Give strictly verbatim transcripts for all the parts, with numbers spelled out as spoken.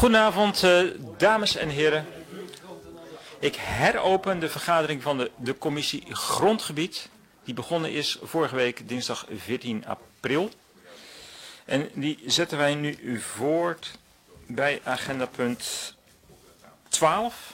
Goedenavond, uh, dames en heren. Ik heropen de vergadering van de, de commissie Grondgebied. Die begonnen is vorige week dinsdag veertien april. En die zetten wij nu voort bij agenda punt twaalf.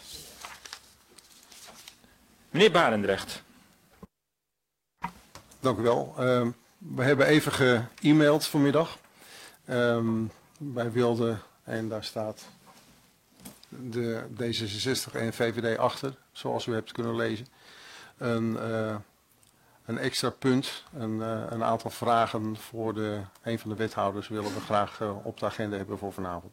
Meneer Barendrecht. Dank u wel. Uh, we hebben even ge-e-mailed vanmiddag. Um, wij wilden, en daar staat de D zesenzestig en V V D achter, zoals u hebt kunnen lezen, een, uh, een extra punt, een, uh, een aantal vragen voor de, een van de wethouders willen we graag uh, op de agenda hebben voor vanavond.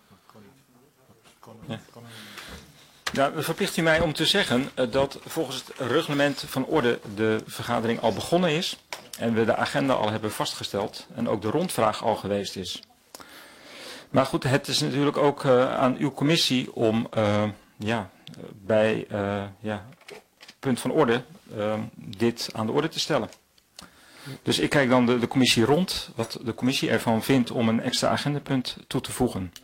Ja. Nou, dan verplicht u mij om te zeggen uh, dat volgens het reglement van orde de vergadering al begonnen is en we de agenda al hebben vastgesteld en ook de rondvraag al geweest is. Maar goed, het is natuurlijk ook uh, aan uw commissie om uh, ja, bij uh, ja, punt van orde uh, dit aan de orde te stellen. Dus ik kijk dan de, de commissie rond, wat de commissie ervan vindt om een extra agendapunt toe te voegen.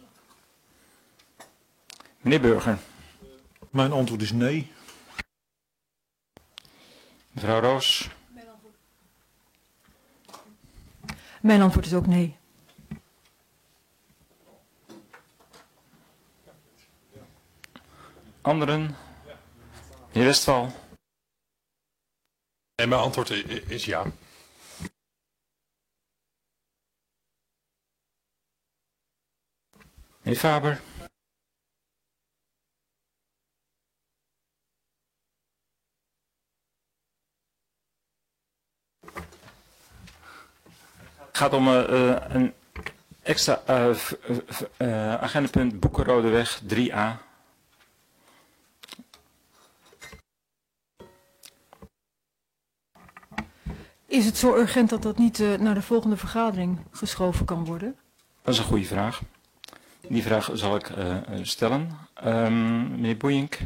Meneer Burger. Mijn antwoord is nee. Mevrouw Roos. Mijn antwoord is ook nee. Anderen? Meneer Westphal. En mijn antwoord is ja. Meneer Faber. Het gaat om uh, een extra uh, uh, agendapunt Boekenrodeweg drie a. Is het zo urgent dat dat niet uh, naar de volgende vergadering geschoven kan worden? Dat is een goede vraag. Die vraag zal ik uh, stellen. Um, meneer Boeink.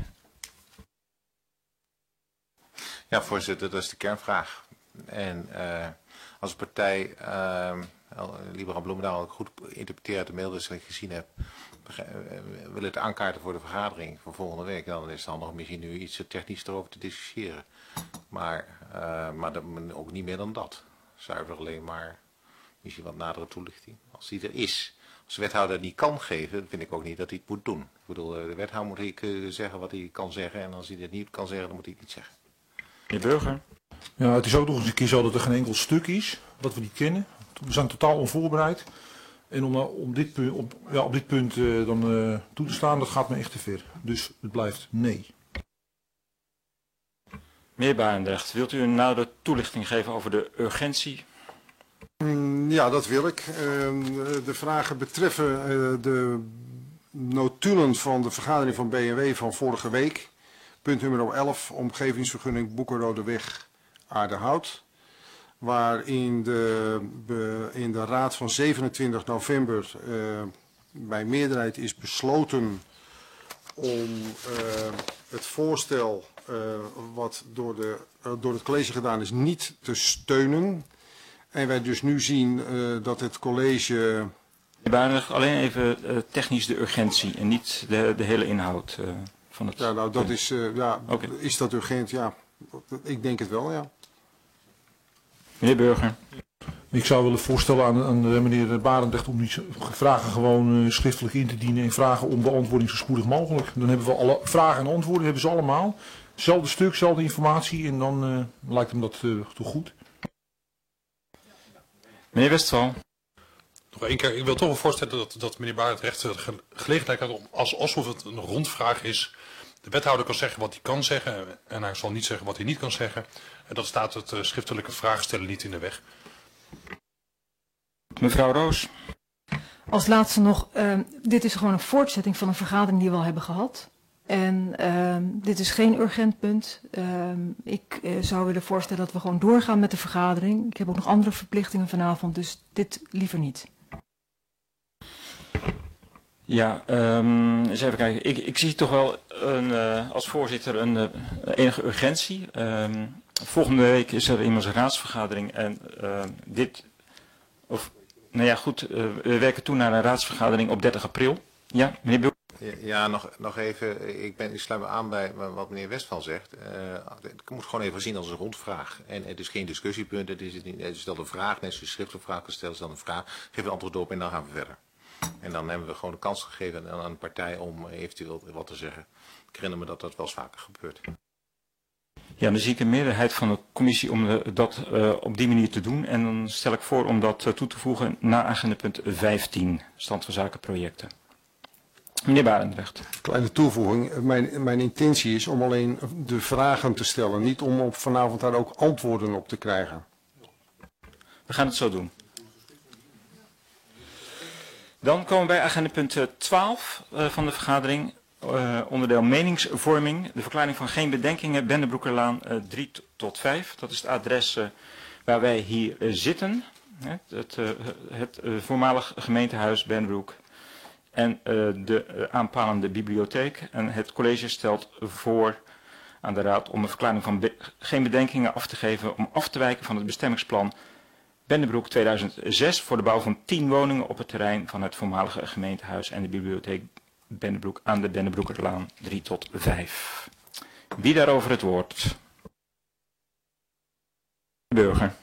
Ja, voorzitter, dat is de kernvraag. En uh, als een partij, uh, Libera Bloemendaal, goed interpreteert uit de mail die ik gezien heb, wil het aankaarten voor de vergadering voor volgende week, dan is het handig om misschien nu iets technisch erover te discussiëren. Maar, uh, maar dat, ook niet meer dan dat. Zuiver alleen maar misschien wat nadere toelichting. Als die er is. Als de wethouder het niet kan geven, vind ik ook niet dat hij het moet doen. Ik bedoel, de wethouder moet ik, uh, zeggen wat hij kan zeggen. En als hij het niet kan zeggen, dan moet hij het niet zeggen. Meneer Burger. Ja, het is ook nog eens een keer zo dat er geen enkel stuk is wat we niet kennen. We zijn totaal onvoorbereid. En om, om dit punt, op, ja, op dit punt uh, dan uh, toe te staan, dat gaat me echt te ver. Dus het blijft nee. Meneer Barendrecht, wilt u een nadere toelichting geven over de urgentie? Ja, dat wil ik. Uh, de vragen betreffen uh, de notulen van de vergadering van B N W van vorige week. Punt nummer elf, omgevingsvergunning Boekenrodeweg Aardehout. Waarin de, be, in de raad van zevenentwintig november uh, bij meerderheid is besloten om uh, het voorstel uh, wat door, de, uh, door het college gedaan is niet te steunen. En wij dus nu zien uh, dat het college... Meneer alleen even uh, technisch de urgentie en niet de, de hele inhoud uh, van het... Ja, nou dat is, uh, ja, okay. Is dat urgent? Ja, ik denk het wel, ja. Meneer Burger. Ik zou willen voorstellen aan, aan meneer Barendrecht om die vragen gewoon uh, schriftelijk in te dienen en vragen om beantwoording zo spoedig mogelijk. Dan hebben we alle vragen en antwoorden, hebben ze allemaal. Hetzelfde stuk, dezelfde informatie en dan uh, lijkt hem dat uh, toch goed. Meneer Westphal. Nog één keer, ik wil toch wel voorstellen dat, dat meneer Barendrecht de gelegenheid had om, als, alsof het een rondvraag is, de wethouder kan zeggen wat hij kan zeggen en hij zal niet zeggen wat hij niet kan zeggen. En dat staat het uh, schriftelijke vraagstellen niet in de weg. Mevrouw Roos. Als laatste nog, uh, dit is gewoon een voortzetting van een vergadering die we al hebben gehad. En uh, dit is geen urgent punt. Uh, ik uh, zou willen voorstellen dat we gewoon doorgaan met de vergadering. Ik heb ook nog andere verplichtingen vanavond, dus dit liever niet. Ja, um, eens even kijken. Ik, ik zie toch wel een, uh, als voorzitter een uh, enige urgentie. Um, volgende week is er immers een raadsvergadering en uh, dit, of, nou ja goed, uh, we werken toe naar een raadsvergadering op dertig april. Ja, meneer Bul. Ja, nog, nog even. Ik, ben, ik sluit me aan bij wat meneer Westphal zegt. Uh, ik moet gewoon even zien als een rondvraag. En het is geen discussiepunt. Het is, het stelt een vraag. Net als je schriftelijke vraag kan stellen, stel een vraag. Geef een antwoord op en dan gaan we verder. En dan hebben we gewoon de kans gegeven aan een partij om eventueel wat te zeggen. Ik herinner me dat dat wel eens vaker gebeurt. Ja, dan zie ik een meerderheid van de commissie om dat uh, op die manier te doen. En dan stel ik voor om dat uh, toe te voegen na agenda punt vijftien, stand van zaken projecten. Meneer Barendrecht. Kleine toevoeging. Mijn, mijn intentie is om alleen de vragen te stellen. Niet om op vanavond daar ook antwoorden op te krijgen. We gaan het zo doen. Dan komen we bij agenda punt twaalf uh, van de vergadering. Uh, onderdeel meningsvorming. De verklaring van geen bedenkingen. Bennebroekerlaan uh, drie tot vijf. Dat is het adres uh, waar wij hier uh, zitten. Het, het, uh, het uh, voormalig gemeentehuis Bennebroek. En uh, de uh, aanpalende bibliotheek. En het college stelt voor aan de raad om een verklaring van be geen bedenkingen af te geven. Om af te wijken van het bestemmingsplan Bennebroek tweeduizend zes. Voor de bouw van tien woningen op het terrein van het voormalige gemeentehuis en de bibliotheek Bennebroek aan de Bennebroekerlaan drie tot vijf. Wie daarover het woord? Burger.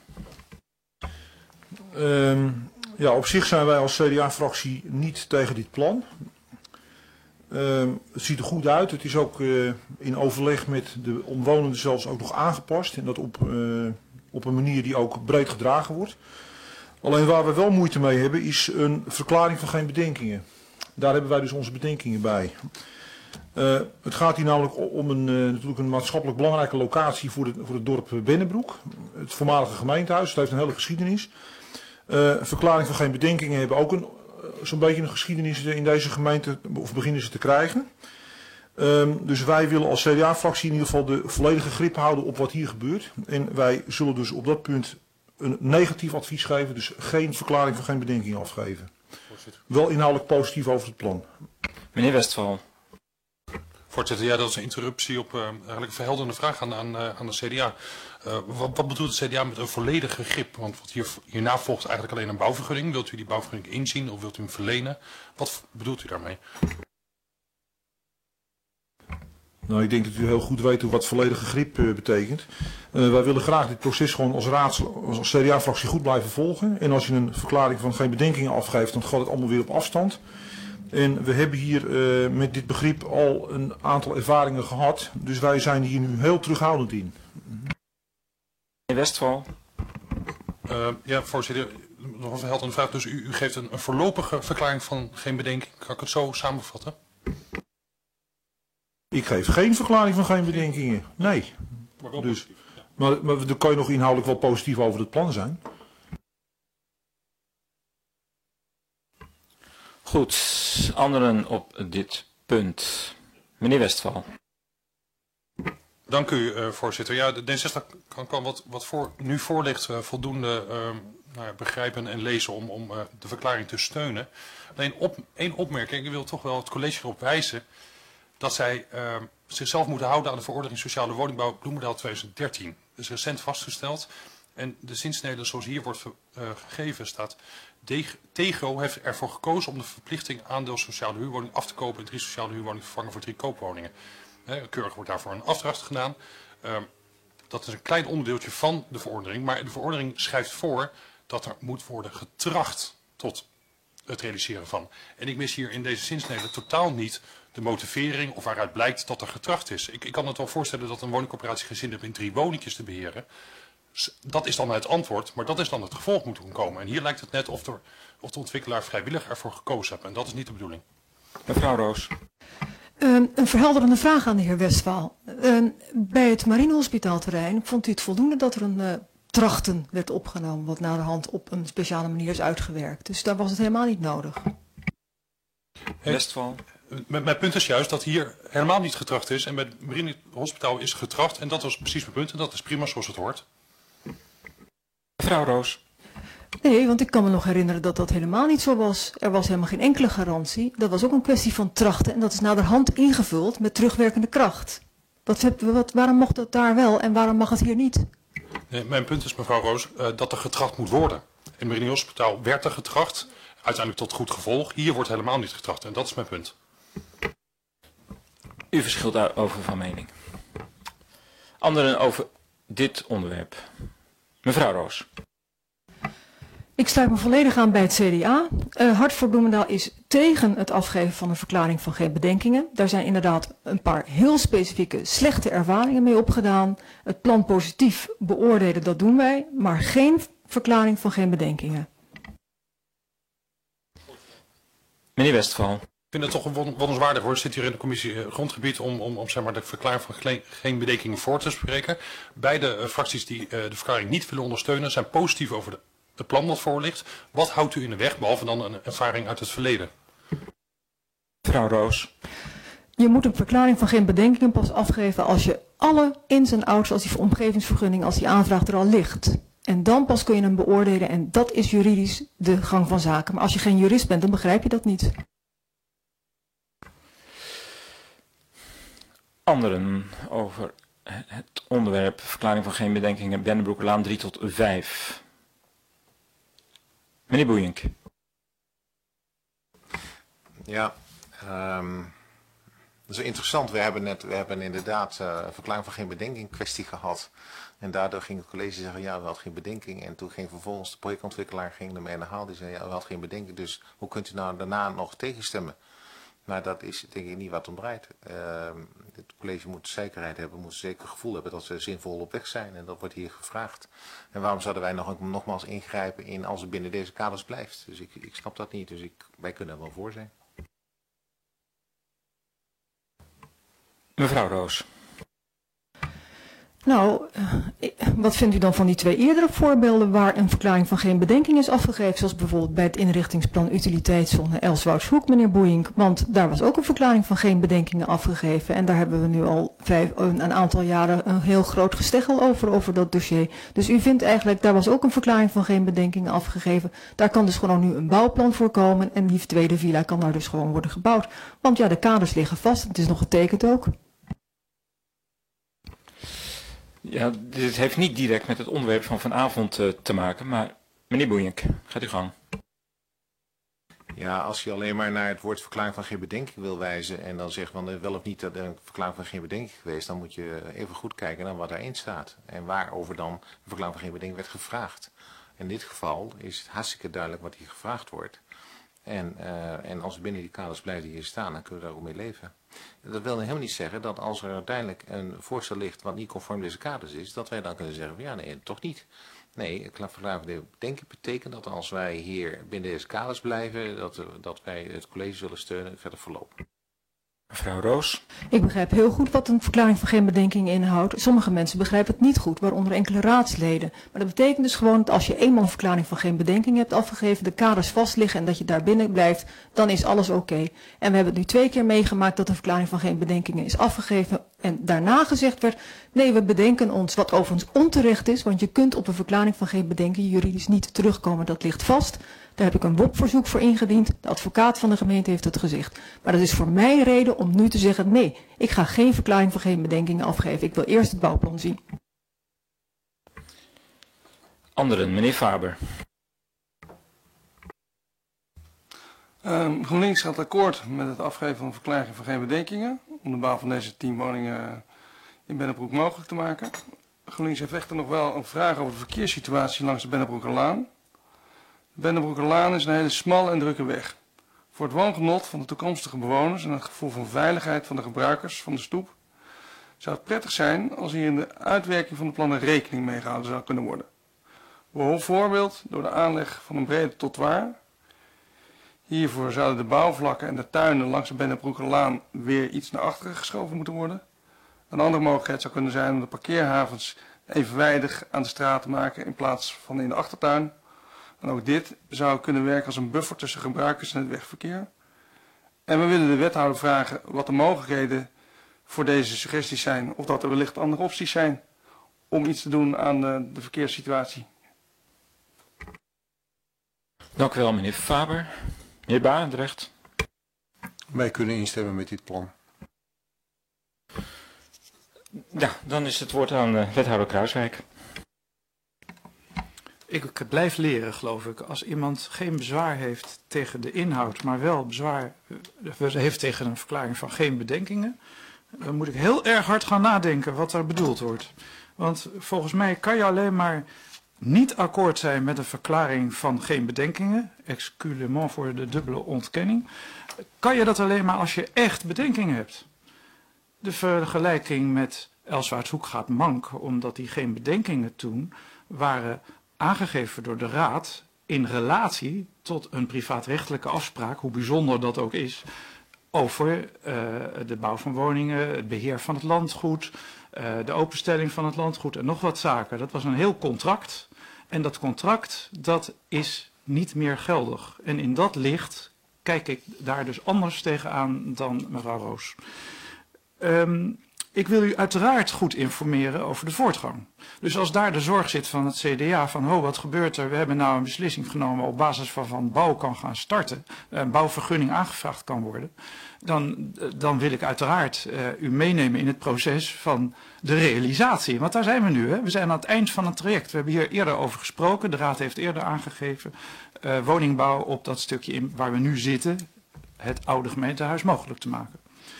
Um, ja, op zich zijn wij als C D A-fractie niet tegen dit plan. Um, het ziet er goed uit. Het is ook uh, in overleg met de omwonenden zelfs ook nog aangepast. En dat op, uh, op een manier die ook breed gedragen wordt. Alleen waar we wel moeite mee hebben is een verklaring van geen bedenkingen. Daar hebben wij dus onze bedenkingen bij. Uh, het gaat hier namelijk om een, uh, natuurlijk een maatschappelijk belangrijke locatie voor, de, voor het dorp Bennebroek. Het voormalige gemeentehuis, het heeft een hele geschiedenis. Uh, verklaring van geen bedenkingen hebben ook een, uh, zo'n beetje een geschiedenis in deze gemeente, of beginnen ze te krijgen. Um, dus wij willen als C D A-fractie in ieder geval de volledige grip houden op wat hier gebeurt. En wij zullen dus op dat punt een negatief advies geven, dus geen verklaring van geen bedenkingen afgeven. Wel inhoudelijk positief over het plan. Meneer Westphal. Voorzitter, ja, dat is een interruptie op uh, eigenlijk een verhelderende vraag aan, aan, uh, aan de C D A. Uh, wat, wat bedoelt het C D A met een volledige grip? Want wat hier, hierna volgt eigenlijk alleen een bouwvergunning. Wilt u die bouwvergunning inzien of wilt u hem verlenen? Wat bedoelt u daarmee? Nou, ik denk dat u heel goed weet wat volledige grip uh, betekent. Uh, wij willen graag dit proces gewoon als, raads, als C D A-fractie goed blijven volgen. En als je een verklaring van geen bedenkingen afgeeft, dan gaat het allemaal weer op afstand. En we hebben hier uh, met dit begrip al een aantal ervaringen gehad. Dus wij zijn hier nu heel terughoudend in. Meneer Westphal. Uh, ja, voorzitter, nog een verhelderende vraag. Dus u, u geeft een, een voorlopige verklaring van geen bedenking. Kan ik het zo samenvatten? Ik geef geen verklaring van geen bedenkingen. Nee. Maar wel dus, positief. Ja. maar, maar dan kan je nog inhoudelijk wel positief over het plan zijn. Goed, anderen op dit punt. Meneer Westphal. Dank u, uh, voorzitter. Ja, de D zestig kan, kan wat, wat voor, nu voor ligt uh, voldoende uh, nou ja, begrijpen en lezen om, om uh, de verklaring te steunen. Alleen op, één opmerking, ik wil toch wel het college erop wijzen dat zij uh, zichzelf moeten houden aan de verordening sociale woningbouw Bloemendaal tweeduizend dertien. Dat is recent vastgesteld en de zinsnede zoals hier wordt uh, gegeven staat: Tegro heeft ervoor gekozen om de verplichting aandeel sociale huurwoning af te kopen en drie sociale huurwoningen vervangen voor drie koopwoningen. He, keurig wordt daarvoor een afdracht gedaan. Uh, dat is een klein onderdeeltje van de verordening, maar de verordening schrijft voor dat er moet worden getracht tot het realiseren van. En ik mis hier in deze zinsnede totaal niet de motivering of waaruit blijkt dat er getracht is. Ik, ik kan het wel voorstellen dat een woningcorporatie geen zin heeft in drie woningjes te beheren. Dat is dan het antwoord, maar dat is dan het gevolg moet komen. En hier lijkt het net of, er, of de ontwikkelaar vrijwillig ervoor gekozen heeft. En dat is niet de bedoeling. Mevrouw Roos. Uh, een verhelderende vraag aan de heer Westphal. Uh, bij het marinehospitaalterrein vond u het voldoende dat er een uh, trachten werd opgenomen, wat naderhand op een speciale manier is uitgewerkt. Dus daar was het helemaal niet nodig. Westphal. Mijn, mijn punt is juist dat hier helemaal niet getracht is. En bij het marinehospitaal is getracht. En dat was precies mijn punt. En dat is prima zoals het hoort. Mevrouw Roos. Nee, want ik kan me nog herinneren dat dat helemaal niet zo was. Er was helemaal geen enkele garantie. Dat was ook een kwestie van trachten en dat is naderhand ingevuld met terugwerkende kracht. Wat, wat, waarom mocht dat daar wel en waarom mag het hier niet? Nee, mijn punt is, mevrouw Roos, uh, dat er getracht moet worden. In het marinehospitaal werd er getracht uiteindelijk tot goed gevolg. Hier wordt helemaal niet getracht en dat is mijn punt. U verschilt daarover van mening. Anderen over dit onderwerp. Mevrouw Roos. Ik sluit me volledig aan bij het C D A. Uh, Hart voor Bloemendaal is tegen het afgeven van een verklaring van geen bedenkingen. Daar zijn inderdaad een paar heel specifieke slechte ervaringen mee opgedaan. Het plan positief beoordelen, dat doen wij, maar geen verklaring van geen bedenkingen. Meneer Westphal. Ik vind het toch een wonderswaardig hoor. Ik zit hier in de commissie uh, grondgebied om, om, om zeg maar, de verklaring van geen bedenkingen voor te spreken. Beide uh, fracties die uh, de verklaring niet willen ondersteunen zijn positief over de het plan dat voor ligt. Wat houdt u in de weg, behalve dan een ervaring uit het verleden? Mevrouw Roos. Je moet een verklaring van geen bedenkingen pas afgeven als je alle ins en outs, als die omgevingsvergunning, als die aanvraag er al ligt. En dan pas kun je hem beoordelen en dat is juridisch de gang van zaken. Maar als je geen jurist bent, dan begrijp je dat niet. Anderen over het onderwerp verklaring van geen bedenkingen Bennebroekerlaan drie tot vijf. Meneer Boeijenk. Ja, um, dat is interessant. We hebben net, we hebben inderdaad uh, een verklaring van geen bedenking kwestie gehad. En daardoor ging het college zeggen, ja, we hadden geen bedenking. En toen ging vervolgens de projectontwikkelaar ging ermee aan de haal. Die zei, ja, we hadden geen bedenking. Dus hoe kunt u nou daarna nog tegenstemmen? Maar dat is denk ik niet wat om draait. Uh, het college moet zekerheid hebben, moet zeker gevoel hebben dat ze zinvol op weg zijn. En dat wordt hier gevraagd. En waarom zouden wij nog, nogmaals ingrijpen in als het binnen deze kaders blijft? Dus ik, ik snap dat niet. Dus ik, wij kunnen er wel voor zijn. Mevrouw Roos. Nou, wat vindt u dan van die twee eerdere voorbeelden waar een verklaring van geen bedenking is afgegeven, zoals bijvoorbeeld bij het inrichtingsplan utiliteitszone Elswoudshoek, meneer Boeijenk, want daar was ook een verklaring van geen bedenkingen afgegeven en daar hebben we nu al vijf, een aantal jaren een heel groot gesteggel over, over dat dossier. Dus u vindt eigenlijk, daar was ook een verklaring van geen bedenkingen afgegeven, daar kan dus gewoon nu een bouwplan voor komen en die tweede villa kan daar dus gewoon worden gebouwd. Want ja, de kaders liggen vast, het is nog getekend ook. Ja, dit heeft niet direct met het onderwerp van vanavond uh, te maken, maar meneer Boeijenk, gaat u gang. Ja, als je alleen maar naar het woord verklaring van geen bedenking wil wijzen en dan zegt van wel of niet dat er een verklaring van geen bedenking geweest, dan moet je even goed kijken naar wat daarin staat en waarover dan een verklaring van geen bedenking werd gevraagd. In dit geval is het hartstikke duidelijk wat hier gevraagd wordt. En, uh, en als we binnen die kaders blijven die hier staan, dan kunnen we daar ook mee leven. Dat wil helemaal niet zeggen dat als er uiteindelijk een voorstel ligt wat niet conform deze kaders is, dat wij dan kunnen zeggen van ja, nee, toch niet. Nee, een verklaring van bedenking betekent dat als wij hier binnen deze kaders blijven, dat, dat wij het college zullen steunen en verder verlopen. Mevrouw Roos. Ik begrijp heel goed wat een verklaring van geen bedenking inhoudt. Sommige mensen begrijpen het niet goed, waaronder enkele raadsleden. Maar dat betekent dus gewoon dat als je eenmaal een verklaring van geen bedenking hebt afgegeven, de kaders vastliggen en dat je daar binnen blijft, dan is alles oké. Okay. En we hebben het nu twee keer meegemaakt dat een verklaring van geen bedenkingen is afgegeven en daarna gezegd werd, nee, we bedenken ons, wat overigens onterecht is, want je kunt op een verklaring van geen bedenking juridisch niet terugkomen, dat ligt vast. Daar heb ik een W O P-verzoek voor ingediend. De advocaat van de gemeente heeft het gezegd. Maar dat is voor mij reden om nu te zeggen, nee, ik ga geen verklaring van geen bedenkingen afgeven. Ik wil eerst het bouwplan zien. Anderen, meneer Faber. Um, GroenLinks gaat akkoord met het afgeven van een verklaring van geen bedenkingen. Om de bouw van deze tien woningen in Bennebroek mogelijk te maken. GroenLinks heeft echter nog wel een vraag over de verkeerssituatie langs de Bennebroekerlaan. De Bennebroekerlaan is een hele smalle en drukke weg. Voor het woongenot van de toekomstige bewoners en het gevoel van veiligheid van de gebruikers van de stoep zou het prettig zijn als hier in de uitwerking van de plannen rekening mee gehouden zou kunnen worden. Bijvoorbeeld door de aanleg van een brede trottoir. Hiervoor zouden de bouwvlakken en de tuinen langs de Bennebroekerlaan weer iets naar achteren geschoven moeten worden. Een andere mogelijkheid zou kunnen zijn om de parkeerhavens evenwijdig aan de straat te maken in plaats van in de achtertuin. En ook dit zou kunnen werken als een buffer tussen gebruikers en het wegverkeer. En we willen de wethouder vragen wat de mogelijkheden voor deze suggesties zijn. Of dat er wellicht andere opties zijn om iets te doen aan de, de verkeerssituatie. Dank u wel, meneer Faber. Meneer Barendrecht. Wij kunnen instemmen met dit plan. Ja, dan is het woord aan uh, wethouder Kruiswijk. Ik blijf leren, geloof ik. Als iemand geen bezwaar heeft tegen de inhoud, maar wel bezwaar heeft tegen een verklaring van geen bedenkingen, dan moet ik heel erg hard gaan nadenken wat er bedoeld wordt. Want volgens mij kan je alleen maar niet akkoord zijn met een verklaring van geen bedenkingen, exculement voor de dubbele ontkenning, kan je dat alleen maar als je echt bedenkingen hebt. De vergelijking met Elswaard-Hoek gaat mank, omdat die geen bedenkingen toen waren aangegeven door de Raad in relatie tot een privaatrechtelijke afspraak, hoe bijzonder dat ook is, over uh, de bouw van woningen, het beheer van het landgoed, uh, de openstelling van het landgoed en nog wat zaken. Dat was een heel contract en dat contract dat is niet meer geldig. En in dat licht kijk ik daar dus anders tegenaan dan mevrouw Roos. Um, Ik wil u uiteraard goed informeren over de voortgang. Dus als daar de zorg zit van het C D A van, oh wat gebeurt er, we hebben nou een beslissing genomen op basis waarvan bouw kan gaan starten, een bouwvergunning aangevraagd kan worden, dan, dan wil ik uiteraard uh, u meenemen in het proces van de realisatie. Want daar zijn we nu, hè? We zijn aan het eind van het traject. We hebben hier eerder over gesproken, de Raad heeft eerder aangegeven uh, woningbouw op dat stukje in, waar we nu zitten, het oude gemeentehuis mogelijk te maken.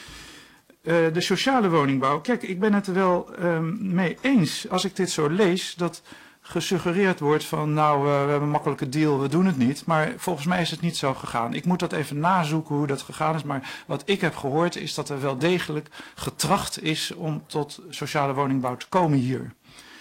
Uh, de sociale woningbouw, kijk, ik ben het er wel um, mee eens als ik dit zo lees, dat gesuggereerd wordt van, nou, uh, we hebben een makkelijke deal, we doen het niet. Maar volgens mij is het niet zo gegaan. Ik moet dat even nazoeken hoe dat gegaan is, maar wat ik heb gehoord is dat er wel degelijk getracht is om tot sociale woningbouw te komen hier.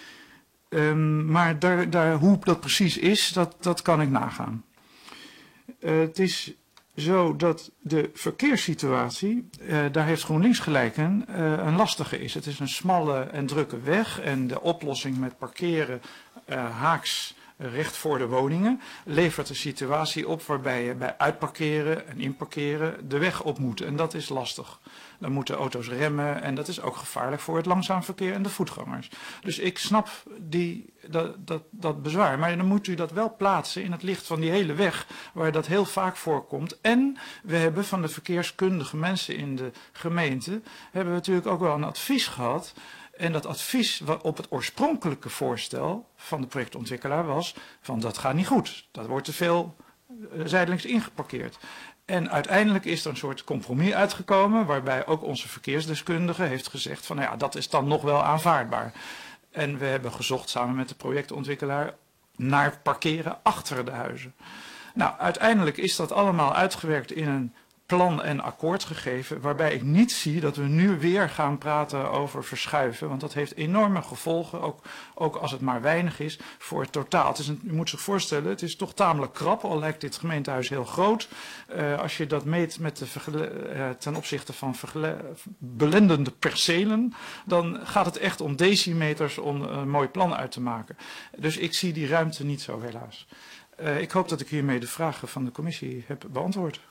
Um, maar daar, daar, hoe dat precies is, dat, dat kan ik nagaan. Uh, het is zo dat de verkeerssituatie, uh, daar heeft GroenLinks gelijk in, uh, een lastige is. Het is een smalle en drukke weg en de oplossing met parkeren uh, haaks uh, recht voor de woningen levert een situatie op waarbij je bij uitparkeren en inparkeren de weg op moet. En dat is lastig. Dan moeten auto's remmen en dat is ook gevaarlijk voor het langzaam verkeer en de voetgangers. Dus ik snap die, dat, dat, dat bezwaar. Maar dan moet u dat wel plaatsen in het licht van die hele weg waar dat heel vaak voorkomt. En we hebben van de verkeerskundige mensen in de gemeente, hebben we natuurlijk ook wel een advies gehad. En dat advies op het oorspronkelijke voorstel van de projectontwikkelaar was van dat gaat niet goed. Dat wordt te veel zijdelings ingeparkeerd. En uiteindelijk is er een soort compromis uitgekomen waarbij ook onze verkeersdeskundige heeft gezegd van nou ja, dat is dan nog wel aanvaardbaar. En we hebben gezocht samen met de projectontwikkelaar naar parkeren achter de huizen. Nou, uiteindelijk is dat allemaal uitgewerkt in een plan en akkoord gegeven, waarbij ik niet zie dat we nu weer gaan praten over verschuiven, want dat heeft enorme gevolgen, ook, ook als het maar weinig is, voor het totaal. Het is een, u moet zich voorstellen, het is toch tamelijk krap, al lijkt dit gemeentehuis heel groot. Uh, als je dat meet met de uh, ten opzichte van belendende percelen, dan gaat het echt om decimeters om een mooi plan uit te maken. Dus ik zie die ruimte niet zo, helaas. Uh, ik hoop dat ik hiermee de vragen van de commissie heb beantwoord.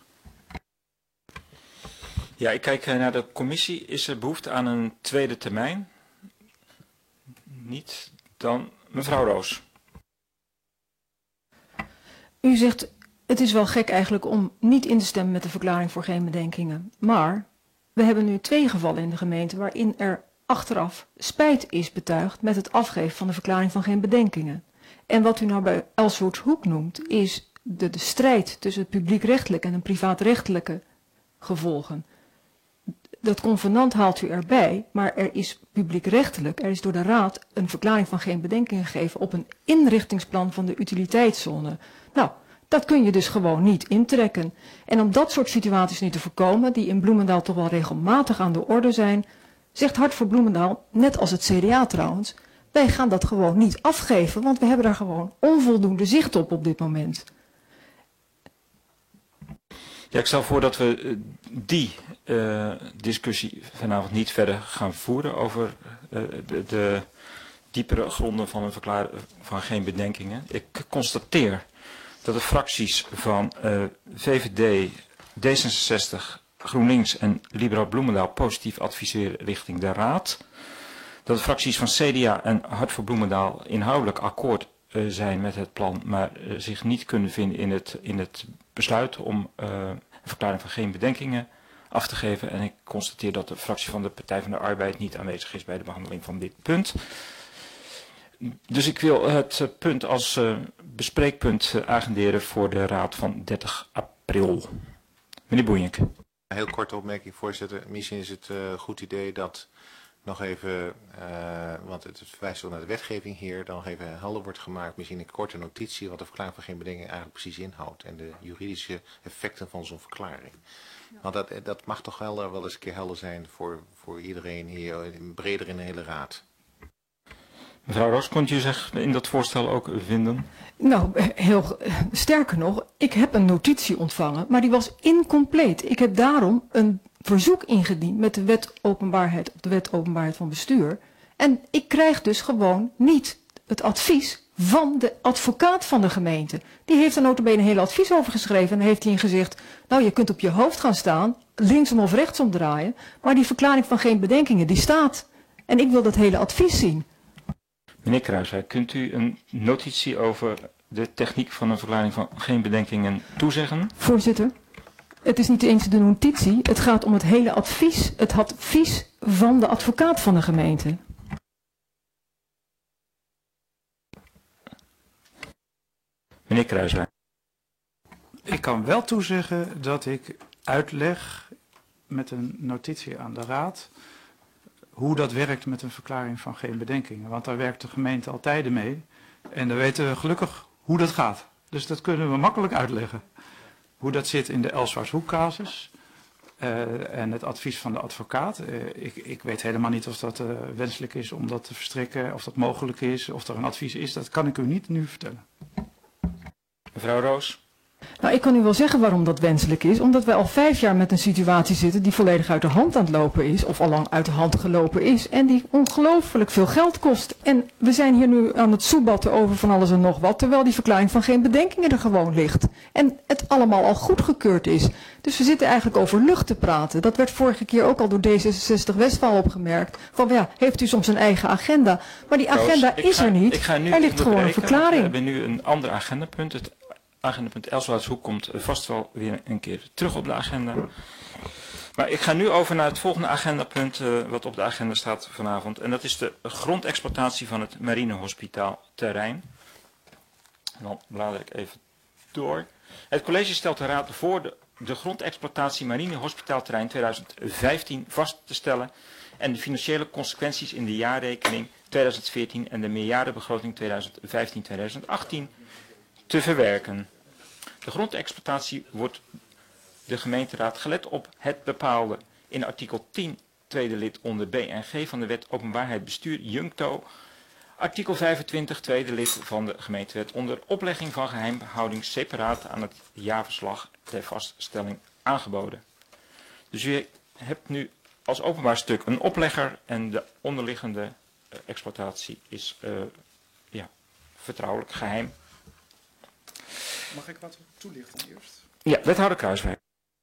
Ja, ik kijk naar de commissie. Is er behoefte aan een tweede termijn? Niet. Dan mevrouw Roos. U zegt, het is wel gek eigenlijk om niet in te stemmen met de verklaring voor geen bedenkingen. Maar we hebben nu twee gevallen in de gemeente waarin er achteraf spijt is betuigd met het afgeven van de verklaring van geen bedenkingen. En wat u nou bij Elswaard-Hoek noemt, is de, de strijd tussen het publiekrechtelijke en een privaatrechtelijke gevolgen. Dat convenant haalt u erbij, maar er is publiekrechtelijk, er is door de Raad een verklaring van geen bedenkingen gegeven op een inrichtingsplan van de utiliteitszone. Nou, dat kun je dus gewoon niet intrekken. En om dat soort situaties nu te voorkomen, die in Bloemendaal toch wel regelmatig aan de orde zijn, zegt Hart voor Bloemendaal, net als het C D A trouwens, wij gaan dat gewoon niet afgeven, want we hebben daar gewoon onvoldoende zicht op op dit moment. Ja, ik stel voor dat we uh, die uh, discussie vanavond niet verder gaan voeren over uh, de, de diepere gronden van een verklaring van geen bedenkingen. Ik constateer dat de fracties van uh, V V D, D zesenzestig, GroenLinks en Liberaal Bloemendaal positief adviseren richting de Raad. Dat de fracties van C D A en Hart voor Bloemendaal inhoudelijk akkoord uh, zijn met het plan, maar uh, zich niet kunnen vinden in het, in het besluit om uh, een verklaring van geen bedenkingen af te geven. En ik constateer dat de fractie van de Partij van de Arbeid niet aanwezig is bij de behandeling van dit punt. Dus ik wil het uh, punt als uh, bespreekpunt uh, agenderen voor de raad van dertig april. Meneer Boeink. Heel korte opmerking, voorzitter. Misschien is het een uh, goed idee dat nog even, uh, want het verwijst wel naar de wetgeving hier, dan nog even helder wordt gemaakt, misschien een korte notitie wat de verklaring van geen bedenking eigenlijk precies inhoudt en de juridische effecten van zo'n verklaring. Want dat, dat mag toch wel, wel eens een keer helder zijn voor, voor iedereen hier, breder in de hele raad. Mevrouw Roos, kunt u zich in dat voorstel ook vinden? Nou, heel sterker nog, ik heb een notitie ontvangen, maar die was incompleet. Ik heb daarom een verzoek ingediend met de wet openbaarheid, de wet openbaarheid van bestuur. En ik krijg dus gewoon niet het advies van de advocaat van de gemeente. Die heeft er nota bene een hele advies over geschreven en dan heeft hij in gezegd, nou je kunt op je hoofd gaan staan, linksom of rechtsom draaien, maar die verklaring van geen bedenkingen, die staat. En ik wil dat hele advies zien. Meneer Kruijswijk, kunt u een notitie over de techniek van een verklaring van geen bedenkingen toezeggen? Voorzitter, het is niet eens de notitie, het gaat om het hele advies, het advies van de advocaat van de gemeente. Meneer Kruijswijk. Ik kan wel toezeggen dat ik uitleg met een notitie aan de raad hoe dat werkt met een verklaring van geen bedenkingen. Want daar werkt de gemeente al tijden mee. En dan weten we gelukkig hoe dat gaat. Dus dat kunnen we makkelijk uitleggen. Hoe dat zit in de Elswaardshoek-casus. Uh, en het advies van de advocaat. Uh, ik, ik weet helemaal niet of dat uh, wenselijk is om dat te verstrekken. Of dat mogelijk is. Of er een advies is. Dat kan ik u niet nu vertellen. Mevrouw Roos. Nou, ik kan u wel zeggen waarom dat wenselijk is. Omdat wij al vijf jaar met een situatie zitten die volledig uit de hand aan het lopen is. Of al lang uit de hand gelopen is. En die ongelooflijk veel geld kost. En we zijn hier nu aan het soebatten over van alles en nog wat. Terwijl die verklaring van geen bedenkingen er gewoon ligt. En het allemaal al goedgekeurd is. Dus we zitten eigenlijk over lucht te praten. Dat werd vorige keer ook al door D zesenzestig Westfaal opgemerkt. Van ja, heeft u soms een eigen agenda? Maar die agenda Roos, is ga, er niet. Ik ga nu er ligt gewoon een verklaring. We hebben nu een ander agendapunt. Het agendapunt Elswaardshoek komt vast wel weer een keer terug op de agenda. Maar ik ga nu over naar het volgende agendapunt uh, wat op de agenda staat vanavond. En dat is de grondexploitatie van het Marinehospitaal terrein. En dan blader ik even door. Het college stelt de raad voor de, de grondexploitatie Marinehospitaal terrein tweeduizend vijftien vast te stellen. En de financiële consequenties in de jaarrekening tweeduizend veertien en de meerjarenbegroting tweeduizend vijftien tweeduizend achttien te verwerken. De grondexploitatie wordt de gemeenteraad gelet op het bepaalde in artikel tien tweede lid onder B en G van de wet openbaarheid bestuur Juncto, artikel vijfentwintig tweede lid van de gemeentewet onder oplegging van geheimhouding separaat aan het jaarverslag ter vaststelling aangeboden. Dus u hebt nu als openbaar stuk een oplegger en de onderliggende uh, exploitatie is uh, ja, vertrouwelijk geheim. Mag ik wat toelichten eerst? Ja, wethouder Kruijswijk.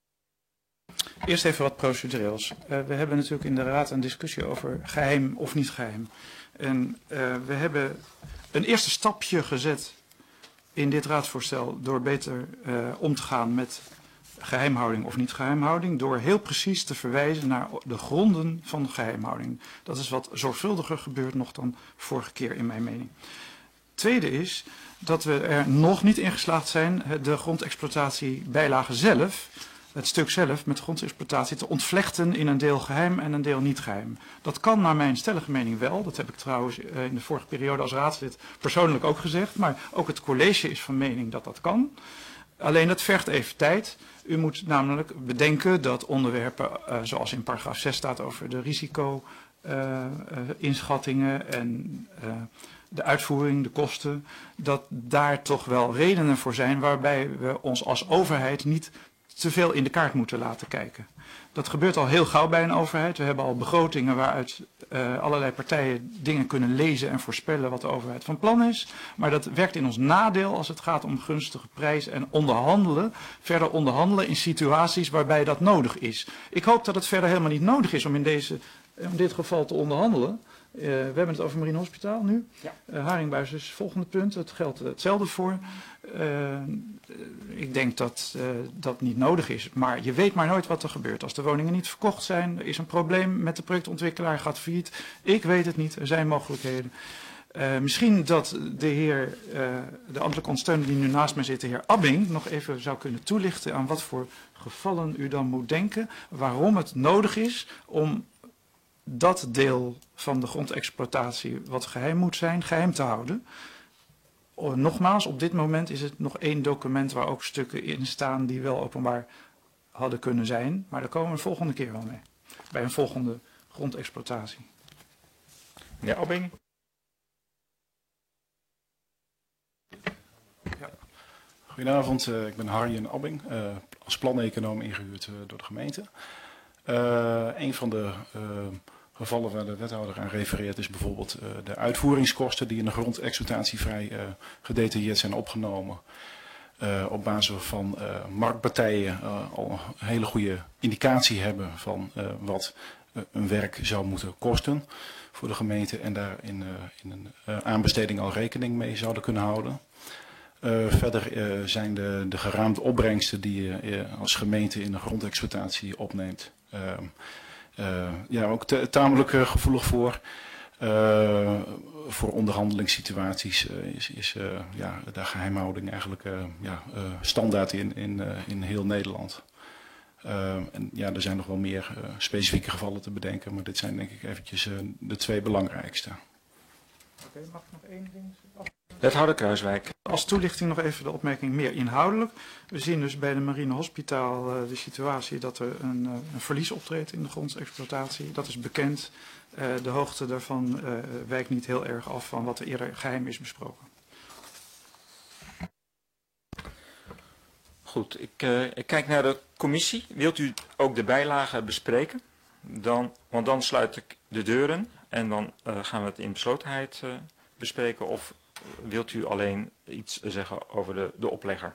Eerst even wat procedureels. Uh, we hebben natuurlijk in de raad een discussie over geheim of niet geheim. En uh, we hebben een eerste stapje gezet in dit raadsvoorstel door beter uh, om te gaan met geheimhouding of niet geheimhouding. Door heel precies te verwijzen naar de gronden van de geheimhouding. Dat is wat zorgvuldiger gebeurd nog dan vorige keer in mijn mening. Tweede is dat we er nog niet in geslaagd zijn de grondexploitatie bijlage zelf, het stuk zelf met grondexploitatie te ontvlechten in een deel geheim en een deel niet geheim. Dat kan naar mijn stellige mening wel. Dat heb ik trouwens in de vorige periode als raadslid persoonlijk ook gezegd. Maar ook het college is van mening dat dat kan. Alleen dat vergt even tijd. U moet namelijk bedenken dat onderwerpen uh, zoals in paragraaf zes staat over de risico-inschattingen uh, uh, en uh, de uitvoering, de kosten, dat daar toch wel redenen voor zijn waarbij we ons als overheid niet te veel in de kaart moeten laten kijken. Dat gebeurt al heel gauw bij een overheid. We hebben al begrotingen waaruit uh, allerlei partijen dingen kunnen lezen en voorspellen wat de overheid van plan is. Maar dat werkt in ons nadeel als het gaat om gunstige prijs en onderhandelen. Verder onderhandelen in situaties waarbij dat nodig is. Ik hoop dat het verder helemaal niet nodig is om in, deze, in dit geval te onderhandelen. Uh, we hebben het over Marine Hospitaal nu. Ja. Uh, Haringbuis is het volgende punt. Het geldt hetzelfde voor. Uh, ik denk dat uh, dat niet nodig is. Maar je weet maar nooit wat er gebeurt. Als de woningen niet verkocht zijn, er is een probleem met de projectontwikkelaar, gaat failliet. Ik weet het niet. Er zijn mogelijkheden. Uh, misschien dat de heer, uh, de ambtelijke ondersteuner die nu naast mij zit, de heer Abbing, nog even zou kunnen toelichten aan wat voor gevallen u dan moet denken, waarom het nodig is om dat deel van de grondexploitatie wat geheim moet zijn, geheim te houden. Uh, nogmaals, op dit moment is het nog één document waar ook stukken in staan die wel openbaar hadden kunnen zijn, maar daar komen we de volgende keer wel mee, bij een volgende grondexploitatie. Meneer Abbing. Ja. Goedenavond, uh, ik ben Harjen Abbing, uh, als planeconoom ingehuurd uh, door de gemeente. Uh, een van de uh, gevallen waar de wethouder aan refereert is bijvoorbeeld uh, de uitvoeringskosten die in de grondexploitatie vrij uh, gedetailleerd zijn opgenomen. Uh, op basis van uh, marktpartijen uh, al een hele goede indicatie hebben van uh, wat uh, een werk zou moeten kosten voor de gemeente en daar in, uh, in een uh, aanbesteding al rekening mee zouden kunnen houden. Uh, verder uh, zijn de, de geraamde opbrengsten die je uh, als gemeente in de grondexploitatie opneemt, uh, uh, ja, ook te, tamelijk uh, gevoelig voor. Uh, voor onderhandelingssituaties uh, is, is uh, ja, de geheimhouding eigenlijk uh, ja, uh, standaard in, in, uh, in heel Nederland. Uh, en ja, er zijn nog wel meer uh, specifieke gevallen te bedenken, maar dit zijn denk ik eventjes uh, de twee belangrijkste. Oké, okay, mag ik nog één ding zeggen? Wethouder Kruiswijk. Als toelichting nog even de opmerking meer inhoudelijk. We zien dus bij de Marine Hospitaal uh, de situatie dat er een, uh, een verlies optreedt in de grondexploitatie. Dat is bekend. Uh, de hoogte daarvan uh, wijkt niet heel erg af van wat er eerder geheim is besproken. Goed, ik, uh, ik kijk naar de commissie. Wilt u ook de bijlagen bespreken? Dan, want dan sluit ik de deuren en dan uh, gaan we het in beslotenheid uh, bespreken. Of wilt u alleen iets zeggen over de, de oplegger?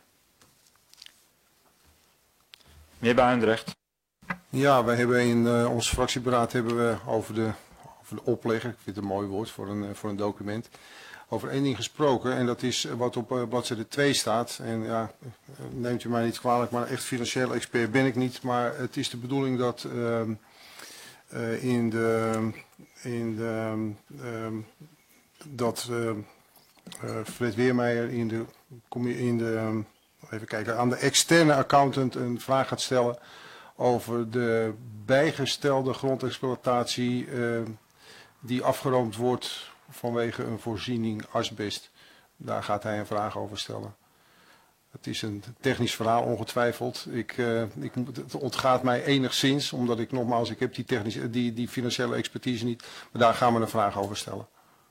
Meneer Barendrecht. Ja, wij hebben in uh, ons fractieberaad hebben we over de, over de oplegger, ik vind het een mooi woord voor een, voor een document, over één ding gesproken. En dat is wat op uh, bladzijde twee staat. En ja, neemt u mij niet kwalijk, maar echt financieel expert ben ik niet. Maar het is de bedoeling dat uh, uh, in de, in de uh, dat uh, uh, Fred Weermeijer in de, in de uh, even kijken, aan de externe accountant een vraag gaat stellen over de bijgestelde grondexploitatie uh, die afgeroomd wordt vanwege een voorziening asbest. Daar gaat hij een vraag over stellen. Het is een technisch verhaal ongetwijfeld. Ik, uh, ik, het ontgaat mij enigszins, omdat ik nogmaals, ik heb die, technische, die, die financiële expertise niet. Maar daar gaan we een vraag over stellen.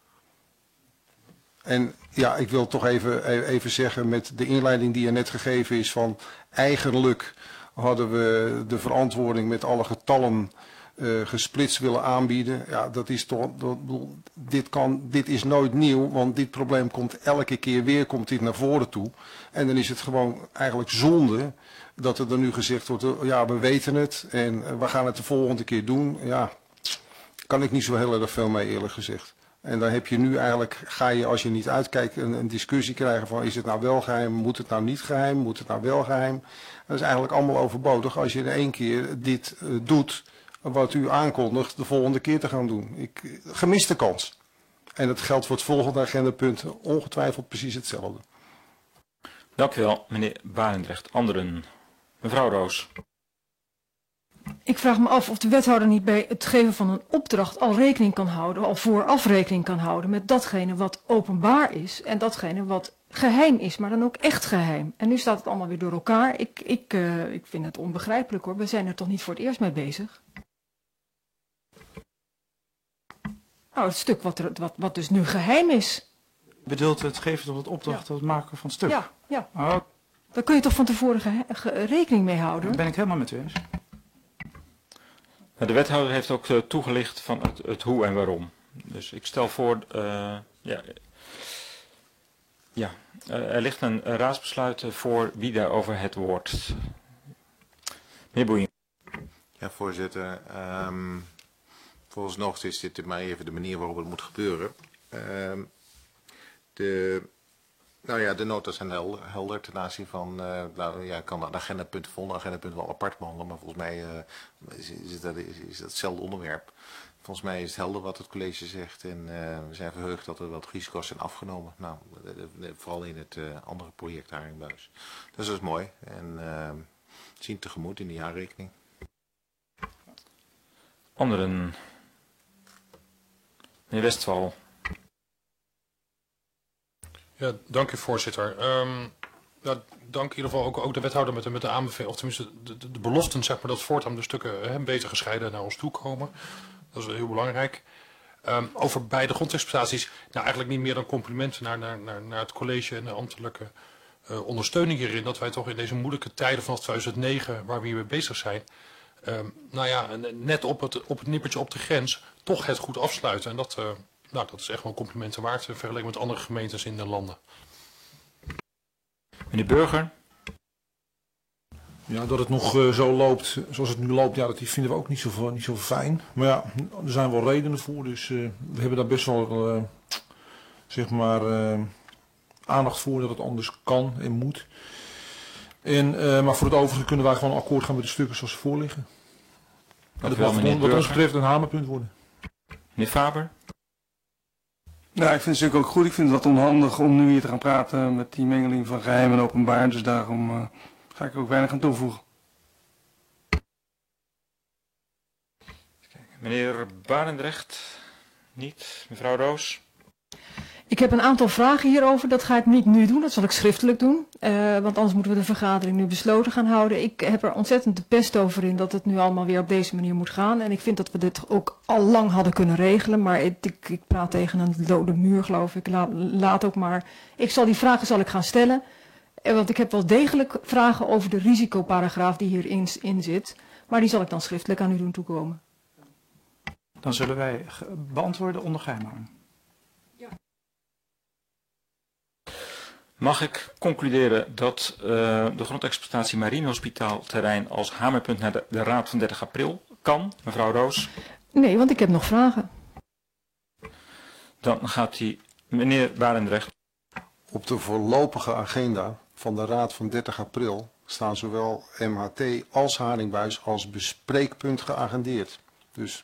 En ja, ik wil toch even, even zeggen met de inleiding die er net gegeven is van eigenlijk hadden we de verantwoording met alle getallen uh, gesplitst willen aanbieden. Ja, dat is toch, dat, dit, kan, dit is nooit nieuw, want dit probleem komt elke keer weer komt dit naar voren toe. En dan is het gewoon eigenlijk zonde dat er dan nu gezegd wordt, ja, we weten het en we gaan het de volgende keer doen. Ja, kan ik niet zo heel erg veel mee eerlijk gezegd. En dan heb je nu eigenlijk, ga je als je niet uitkijkt een, een discussie krijgen van is het nou wel geheim, moet het nou niet geheim, moet het nou wel geheim. Dat is eigenlijk allemaal overbodig als je in één keer dit uh, doet wat u aankondigt de volgende keer te gaan doen. Ik, gemiste kans. En dat geldt voor het volgende agendapunt ongetwijfeld precies hetzelfde. Dank u wel, meneer Barendrecht. Anderen. Mevrouw Roos. Ik vraag me af of de wethouder niet bij het geven van een opdracht al rekening kan houden, al vooraf rekening kan houden met datgene wat openbaar is en datgene wat geheim is, maar dan ook echt geheim. En nu staat het allemaal weer door elkaar. Ik, ik, uh, ik vind het onbegrijpelijk hoor. We zijn er toch niet voor het eerst mee bezig? Nou, het stuk wat, er, wat, wat dus nu geheim is. Bedoelt het geven tot het opdracht tot het maken van het stuk? Ja, ja. Oh. Daar kun je toch van tevoren ge, ge, rekening mee houden? Daar ben ik helemaal met u eens. De wethouder heeft ook uh, toegelicht van het, het hoe en waarom. Dus ik stel voor, uh, ja, ja uh, er ligt een, een raadsbesluit voor wie daarover het woord. Meneer Boeien. Ja, voorzitter. Um, volgens nog is dit maar even de manier waarop het moet gebeuren. Um, de, nou ja, de notas zijn helder, helder ten aanzien van, uh, nou ja, ik kan de agendapunten volgende agendapunten wel apart behandelen, maar volgens mij uh, is, is, dat, is, is dat hetzelfde onderwerp. volgens mij is het helder wat het college zegt en uh, we zijn verheugd dat er wat risico's zijn afgenomen. Nou, de, de, vooral in het uh, andere project Haringbuis. Dus dat is mooi en uh, zien tegemoet in die jaarrekening. Anderen. Meneer Westphal. Ja, dank u voorzitter. Um, ja, dank in ieder geval ook, ook de wethouder met de, met de aanbeveling, of tenminste de, de, de beloften, zeg maar, dat voortaan de stukken hè, beter gescheiden naar ons toe komen. Dat is wel heel belangrijk. Um, over beide grondexploitaties, nou eigenlijk niet meer dan complimenten naar, naar, naar, naar het college en de ambtelijke uh, ondersteuning hierin. Dat wij toch in deze moeilijke tijden vanaf tweeduizend negen, waar we hiermee bezig zijn, um, nou ja, net op het, op het nippertje op de grens, toch het goed afsluiten. En dat, uh, nou, dat is echt wel complimenten waard, uh, vergeleken met andere gemeentes in de landen. Meneer Burger. Ja, dat het nog uh, zo loopt zoals het nu loopt, ja, dat vinden we ook niet zo, niet zo fijn. Maar ja, er zijn wel redenen voor, dus uh, we hebben daar best wel uh, zeg maar, uh, aandacht voor dat het anders kan en moet. En, uh, maar voor het overige kunnen wij gewoon akkoord gaan met de stukken zoals ze voorliggen. Dat mag wat ons betreft een hamerpunt worden. Meneer Faber. Nou, ik vind het natuurlijk ook goed. Ik vind het wat onhandig om nu hier te gaan praten met die mengeling van geheim en openbaar. Dus daarom uh, ga ik er ook weinig aan toevoegen. Meneer Barendrecht. Niet. Mevrouw Roos. Ik heb een aantal vragen hierover. Dat ga ik niet nu doen. Dat zal ik schriftelijk doen. Uh, want anders moeten we de vergadering nu besloten gaan houden. Ik heb er ontzettend de pest over in dat het nu allemaal weer op deze manier moet gaan. En ik vind dat we dit ook al lang hadden kunnen regelen. Maar ik, ik, ik praat tegen een dode muur, geloof ik. La, laat ook maar. Ik zal die vragen zal ik gaan stellen. Want ik heb wel degelijk vragen over de risicoparagraaf die hierin in zit. Maar die zal ik dan schriftelijk aan u doen toekomen. Dan zullen wij beantwoorden onder geheimhouding. Mag ik concluderen dat uh, de grondexploitatie Marinehospitaal terrein als hamerpunt naar de, de raad van dertig april kan, mevrouw Roos? Nee, want ik heb nog vragen. Dan gaat die meneer Barendrecht. Op de voorlopige agenda van de raad van dertig april staan zowel M H T als Haringbuis als bespreekpunt geagendeerd. Dus...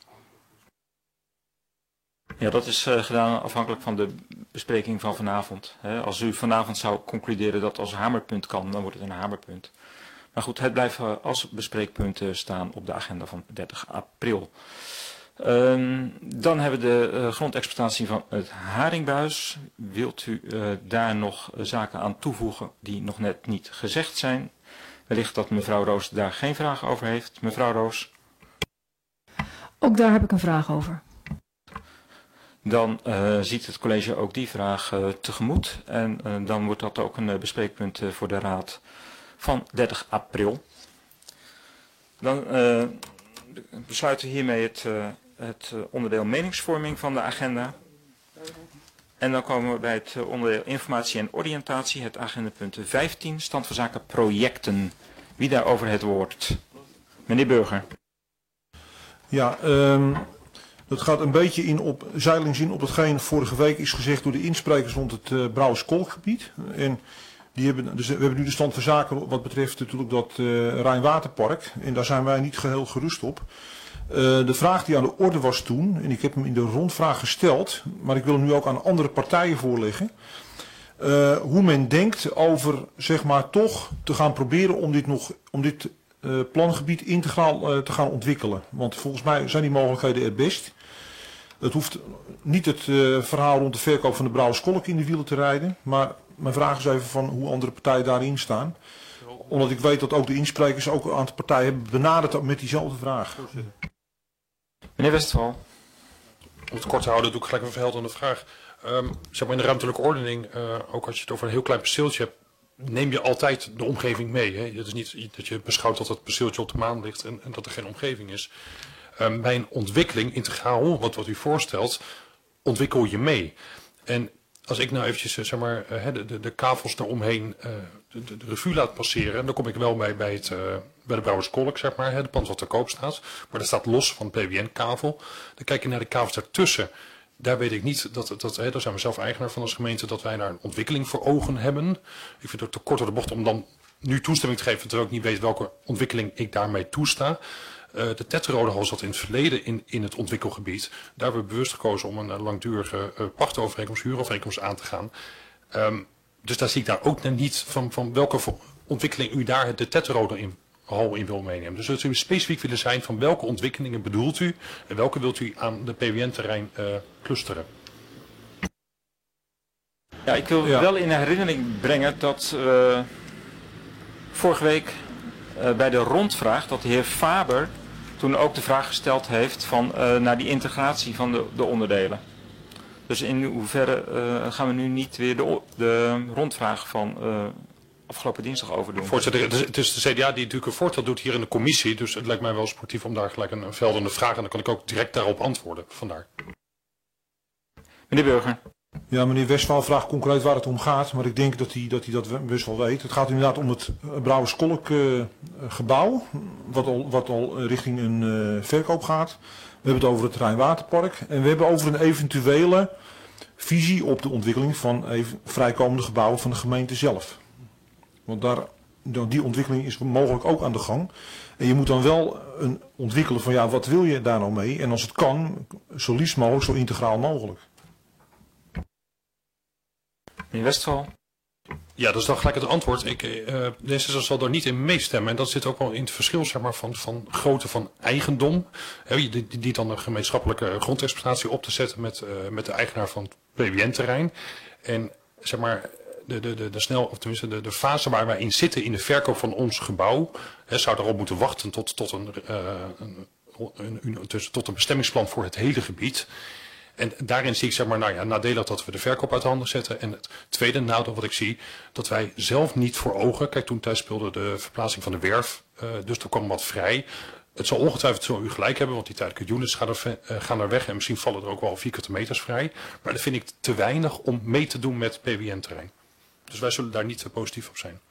Ja, dat is uh, gedaan afhankelijk van de bespreking van vanavond. He, als u vanavond zou concluderen dat als hamerpunt kan, dan wordt het een hamerpunt. Maar goed, het blijft uh, als bespreekpunt uh, staan op de agenda van dertig april. Uh, dan hebben we de uh, grondexploitatie van het Haringbuis. Wilt u uh, daar nog uh, zaken aan toevoegen die nog net niet gezegd zijn? Wellicht dat mevrouw Roos daar geen vraag over heeft. Mevrouw Roos? Ook daar heb ik een vraag over. Dan uh, ziet het college ook die vraag uh, tegemoet. En uh, dan wordt dat ook een uh, bespreekpunt uh, voor de raad van dertig april. Dan uh, besluiten we hiermee het, uh, het uh, onderdeel meningsvorming van de agenda. En dan komen we bij het uh, onderdeel informatie en oriëntatie. Het agendapunt vijftien, stand van zaken projecten. Wie daarover het woord? Meneer Burger. Ja, um... dat gaat een beetje in op zeilings in op hetgeen vorige week is gezegd door de insprekers rond het uh, Brouwerskolkgebied. En die hebben, dus we hebben nu de stand van zaken wat betreft natuurlijk dat uh, Rijnwaterpark. En daar zijn wij niet geheel gerust op. Uh, de vraag die aan de orde was toen, en ik heb hem in de rondvraag gesteld, maar ik wil hem nu ook aan andere partijen voorleggen. Uh, hoe men denkt over, zeg maar, toch te gaan proberen om dit nog, om dit uh, plangebied integraal uh, te gaan ontwikkelen. Want volgens mij zijn die mogelijkheden er best. Het hoeft niet het uh, verhaal rond de verkoop van de Brouwerskolk in de wielen te rijden. Maar mijn vraag is even van hoe andere partijen daarin staan. Omdat ik weet dat ook de insprekers ook een aantal partijen hebben benaderd met diezelfde vraag. Meneer Westphal. Om het kort te houden doe ik gelijk een verhelderende vraag. Um, zeg maar in de ruimtelijke ordening, uh, ook als je het over een heel klein perceeltje hebt, neem je altijd de omgeving mee. Hè? Het is niet dat je beschouwt dat het perceeltje op de maan ligt en, en dat er geen omgeving is. Um, bij een ontwikkeling, integraal, wat, wat u voorstelt, ontwikkel je mee. En als ik nou eventjes zeg maar, uh, de, de, de kavels daaromheen uh, de, de, de revue laat passeren, dan kom ik wel bij, bij, het, uh, bij de Brouwerskolk, zeg maar, hè, de pand wat te koop staat. Maar dat staat los van het P W N-kavel. Dan kijk je naar de kavels daartussen. Daar weet ik niet, dat, dat, hè, daar zijn we zelf eigenaar van als gemeente, dat wij daar een ontwikkeling voor ogen hebben. Ik vind het te kort door de bocht om dan nu toestemming te geven, terwijl ik niet weet welke ontwikkeling ik daarmee toesta. Uh, de Tetterodehal zat in het verleden in, in het ontwikkelgebied. Daar hebben we bewust gekozen om een uh, langdurige uh, pachtovereenkomst, huurovereenkomst aan te gaan. Um, dus daar zie ik daar ook niet van, van welke ontwikkeling u daar de Tetterodehal in, in wil meenemen. Dus dat u specifiek willen zijn van welke ontwikkelingen bedoelt u en welke wilt u aan de P W N-terrein uh, clusteren. Ja, ik wil ja. wel in herinnering brengen dat uh, vorige week uh, bij de rondvraag dat de heer Faber toen ook de vraag gesteld heeft van, uh, naar die integratie van de, de onderdelen. Dus in hoeverre uh, gaan we nu niet weer de, de rondvraag van uh, afgelopen dinsdag overdoen? Voorzitter, het is de C D A die natuurlijk een voorstel doet hier in de commissie. Dus het lijkt mij wel sportief om daar gelijk een, een veldende vraag en dan kan ik ook direct daarop antwoorden. Vandaar. Meneer Burger. Ja, meneer Westphal vraagt concreet waar het om gaat, maar ik denk dat hij dat, hij dat best wel weet. Het gaat inderdaad om het Brouwerskolk uh, gebouw, wat al, wat al richting een uh, verkoop gaat. We hebben het over het Rijnwaterpark en we hebben over een eventuele visie op de ontwikkeling van even vrijkomende gebouwen van de gemeente zelf. Want daar, die ontwikkeling is mogelijk ook aan de gang. En je moet dan wel een ontwikkelen van ja, wat wil je daar nou mee? En als het kan, zo liefst mogelijk, zo integraal mogelijk. Meneer Westphal. Ja, dat is dan gelijk het antwoord. Ik, uh, D zesenzestig zal daar niet in meestemmen. En dat zit ook wel in het verschil zeg maar, van, van grootte van eigendom. He, die, die, die dan een gemeenschappelijke grondexploitatie op te zetten met, uh, met de eigenaar van het P W N-terrein. En zeg maar, de, de, de, de, snel, of tenminste de, de fase waar wij in zitten in de verkoop van ons gebouw, he, zou daarop moeten wachten tot, tot, een, uh, een, een, een, dus tot een bestemmingsplan voor het hele gebied. En daarin zie ik zeg maar, nou ja, nadelig dat we de verkoop uit de handen zetten. En het tweede nadeel wat ik zie, dat wij zelf niet voor ogen, kijk toen thuis speelde de verplaatsing van de werf, uh, dus er kwam wat vrij. Het zal ongetwijfeld zo u gelijk hebben, want die tijdelijke units gaan er, uh, gaan er weg en misschien vallen er ook wel vierkante meters vrij. Maar dat vind ik te weinig om mee te doen met P W N-terrein. Dus wij zullen daar niet uh, positief op zijn.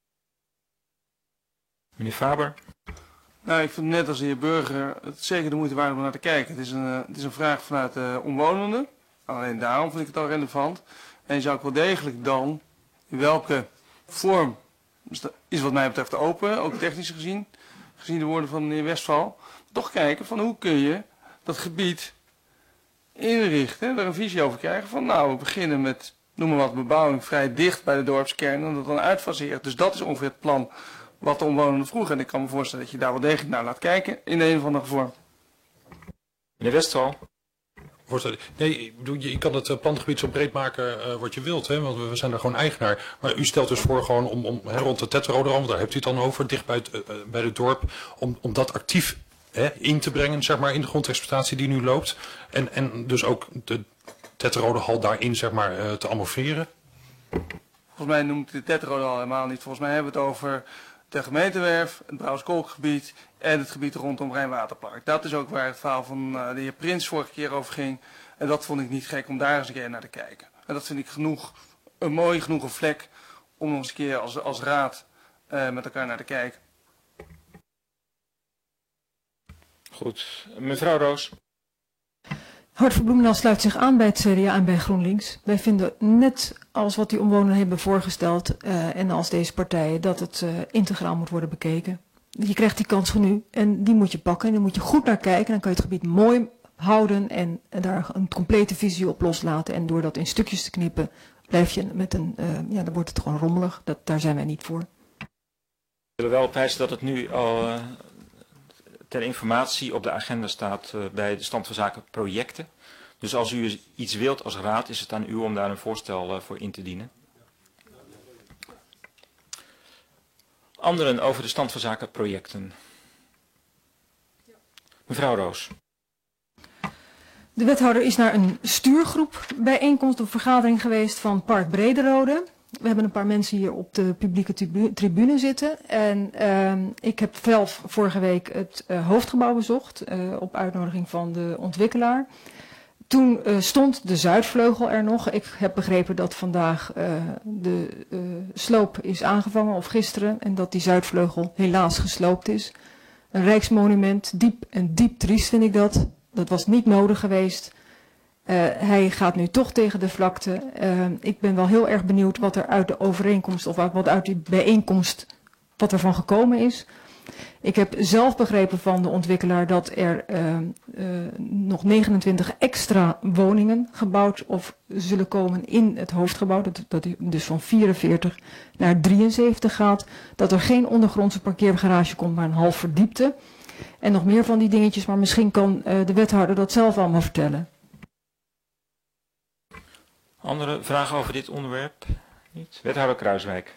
Meneer Faber. Nou, ik vind net als de heer Burger het zeker de moeite waard om naar te kijken. Het is een, uh, het is een vraag vanuit de omwonenden. Alleen daarom vind ik het al relevant. En je zou ook wel degelijk dan, in welke vorm, is wat mij betreft open, ook technisch gezien, gezien de woorden van de heer Westphal, toch kijken van hoe kun je dat gebied inrichten, daar een visie over krijgen van nou, we beginnen met, noem maar wat, bebouwing vrij dicht bij de dorpskern en dat dan uitfaseert. Dus dat is ongeveer het plan wat de omwonenden vroegen. En ik kan me voorstellen dat je daar wel degelijk naar laat kijken in de een of andere vorm. Meneer Westphal. Nee, ik bedoel, je kan het plangebied zo breed maken uh, wat je wilt, hè, want we zijn er gewoon eigenaar. Maar u stelt dus voor gewoon om, om hè, rond de Tetterodehal, want daar hebt u het dan over, dicht bij het, uh, bij het dorp, om, om dat actief hè, in te brengen, zeg maar, in de grondexploitatie die nu loopt. En, en dus ook de Tetterodehal daarin, zeg maar, uh, te amofferen. Volgens mij noemt u de Tetterodehal helemaal niet. Volgens mij hebben we het over de gemeentewerf, het Brouwerskolkgebied en het gebied rondom Rijnwaterpark. Dat is ook waar het verhaal van uh, de heer Prins vorige keer over ging. En dat vond ik niet gek om daar eens een keer naar te kijken. En dat vind ik genoeg, een mooi genoeg een vlek om nog eens een keer als, als raad uh, met elkaar naar te kijken. Goed. Mevrouw Roos. Hart voor Bloemendaal sluit zich aan bij het C D A en bij GroenLinks. Wij vinden net als wat die omwonenden hebben voorgesteld uh, en als deze partijen dat het uh, integraal moet worden bekeken. Je krijgt die kans nu en die moet je pakken en daar moet je goed naar kijken. Dan kan je het gebied mooi houden en, en daar een complete visie op loslaten. En door dat in stukjes te knippen blijf je met een, uh, ja dan wordt het gewoon rommelig. Dat, daar zijn wij niet voor. We willen wel prijzen dat het nu al uh, ter informatie op de agenda staat uh, bij de stand van zaken projecten. Dus als u iets wilt als raad, is het aan u om daar een voorstel uh, voor in te dienen. Anderen over de stand van zaken projecten. Mevrouw Roos. De wethouder is naar een stuurgroep bijeenkomst of vergadering geweest van Park Brederode. We hebben een paar mensen hier op de publieke tribune zitten. En uh, ik heb zelf vorige week het uh, hoofdgebouw bezocht uh, op uitnodiging van de ontwikkelaar. Toen uh, stond de zuidvleugel er nog. Ik heb begrepen dat vandaag uh, de uh, sloop is aangevangen of gisteren. En dat die zuidvleugel helaas gesloopt is. Een rijksmonument, diep en diep triest vind ik dat. Dat was niet nodig geweest. Uh, hij gaat nu toch tegen de vlakte. Uh, ik ben wel heel erg benieuwd wat er uit de overeenkomst of wat uit die bijeenkomst, wat er van gekomen is. Ik heb zelf begrepen van de ontwikkelaar dat er uh, uh, nog negenentwintig extra woningen gebouwd of zullen komen in het hoofdgebouw. Dat, dat dus van vierenveertig naar drieënzeventig gaat. Dat er geen ondergrondse parkeergarage komt, maar een half verdiepte. En nog meer van die dingetjes, maar misschien kan uh, de wethouder dat zelf allemaal vertellen. Andere vragen over dit onderwerp? Niet. Wethouder Kruiswijk.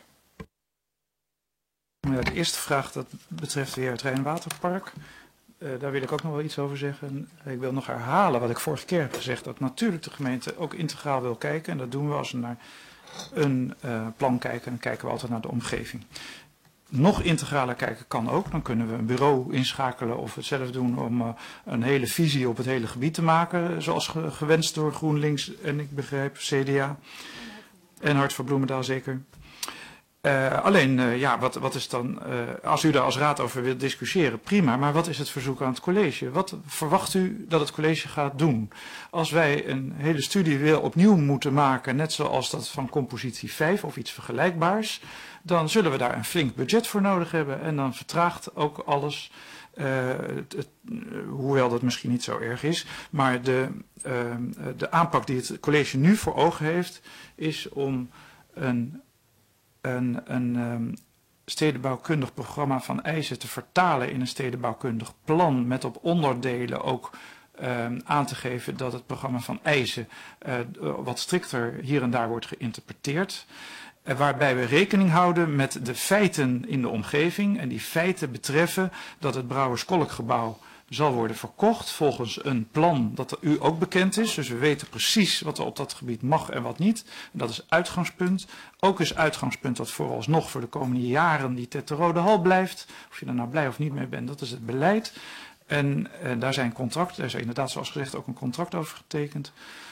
Ja, de eerste vraag dat betreft weer het Rijnwaterpark. Uh, daar wil ik ook nog wel iets over zeggen. Ik wil nog herhalen wat ik vorige keer heb gezegd. Dat natuurlijk de gemeente ook integraal wil kijken. En dat doen we als we naar een uh, plan kijken. Dan kijken we altijd naar de omgeving. Nog integraler kijken kan ook. Dan kunnen we een bureau inschakelen of het zelf doen om uh, een hele visie op het hele gebied te maken. Zoals ge gewenst door GroenLinks en ik begrijp C D A. En Hart voor Bloemendaal zeker. Uh, alleen, uh, ja, wat, wat is dan, uh, als u daar als raad over wilt discussiëren, prima. Maar wat is het verzoek aan het college? Wat verwacht u dat het college gaat doen? Als wij een hele studie weer opnieuw moeten maken, net zoals dat van compositie vijf of iets vergelijkbaars, dan zullen we daar een flink budget voor nodig hebben. En dan vertraagt ook alles, uh, het, het, uh, hoewel dat misschien niet zo erg is. Maar de, uh, de aanpak die het college nu voor ogen heeft, is om een... een, een um, stedenbouwkundig programma van eisen te vertalen in een stedenbouwkundig plan met op onderdelen ook um, aan te geven dat het programma van eisen uh, wat strikter hier en daar wordt geïnterpreteerd. Uh, waarbij we rekening houden met de feiten in de omgeving en die feiten betreffen dat het Brouwerskolkgebouw zal worden verkocht volgens een plan dat u ook bekend is. Dus we weten precies wat er op dat gebied mag en wat niet. En dat is uitgangspunt. Ook is uitgangspunt dat vooralsnog voor de komende jaren die Tetterode Hal blijft. Of je er nou blij of niet mee bent, dat is het beleid. En, en daar zijn contracten, daar is inderdaad zoals gezegd ook een contract over getekend.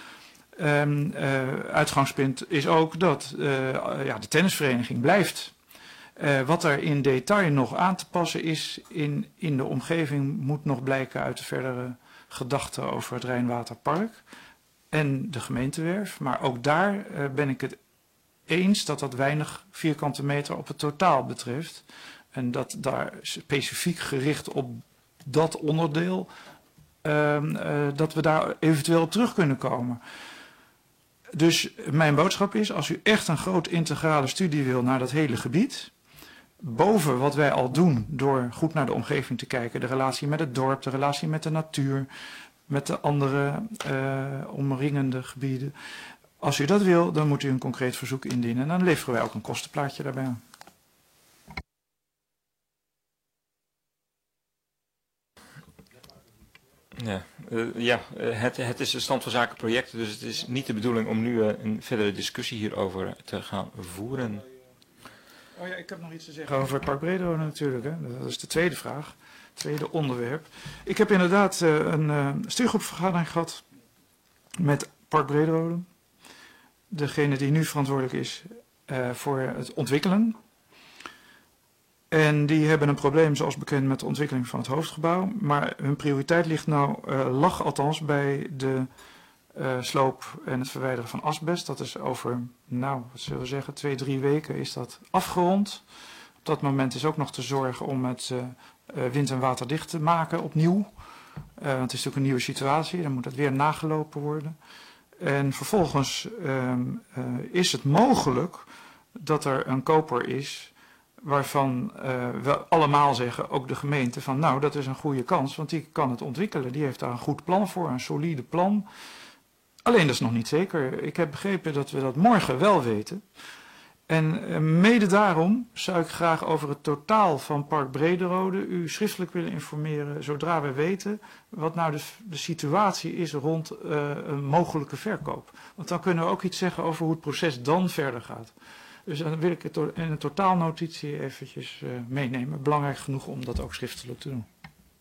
Um, uh, uitgangspunt is ook dat uh, ja, de tennisvereniging blijft. Uh, wat er in detail nog aan te passen is in, in de omgeving moet nog blijken uit de verdere gedachten over het Rijnwaterpark en de gemeentewerf. Maar ook daar uh, ben ik het eens dat dat weinig vierkante meter op het totaal betreft. En dat daar specifiek gericht op dat onderdeel, uh, uh, dat we daar eventueel op terug kunnen komen. Dus mijn boodschap is, als u echt een groot integrale studie wil naar dat hele gebied, boven wat wij al doen door goed naar de omgeving te kijken, de relatie met het dorp, de relatie met de natuur, met de andere uh, omringende gebieden. Als u dat wil, dan moet u een concreet verzoek indienen en dan leveren wij ook een kostenplaatje daarbij aan. Ja, uh, ja het, het is een stand van zaken project, dus het is niet de bedoeling om nu uh, een verdere discussie hierover te gaan voeren. Oh ja, ik heb nog iets te zeggen over het Park Brederode natuurlijk. Hè. Dat is de tweede vraag, tweede onderwerp. Ik heb inderdaad uh, een uh, stuurgroepvergadering gehad met Park Brederode. Degene die nu verantwoordelijk is uh, voor het ontwikkelen. En die hebben een probleem zoals bekend met de ontwikkeling van het hoofdgebouw. Maar hun prioriteit ligt nou, uh, lag althans bij de uh, sloop en het verwijderen van asbest. Dat is over, nou, wat zullen we zeggen, twee, drie weken is dat afgerond. Op dat moment is ook nog te zorgen om het uh, uh, wind- en waterdicht te maken opnieuw. Uh, want het is natuurlijk een nieuwe situatie, dan moet het weer nagelopen worden. En vervolgens uh, uh, is het mogelijk dat er een koper is waarvan uh, we allemaal zeggen, ook de gemeente, van nou, dat is een goede kans, want die kan het ontwikkelen. Die heeft daar een goed plan voor, een solide plan. Alleen dat is nog niet zeker. Ik heb begrepen dat we dat morgen wel weten. En uh, mede daarom zou ik graag over het totaal van Park Brederode u schriftelijk willen informeren, zodra we weten wat nou de, de situatie is rond uh, een mogelijke verkoop. Want dan kunnen we ook iets zeggen over hoe het proces dan verder gaat. Dus dan wil ik het in een totaalnotitie eventjes uh, meenemen. Belangrijk genoeg om dat ook schriftelijk te doen.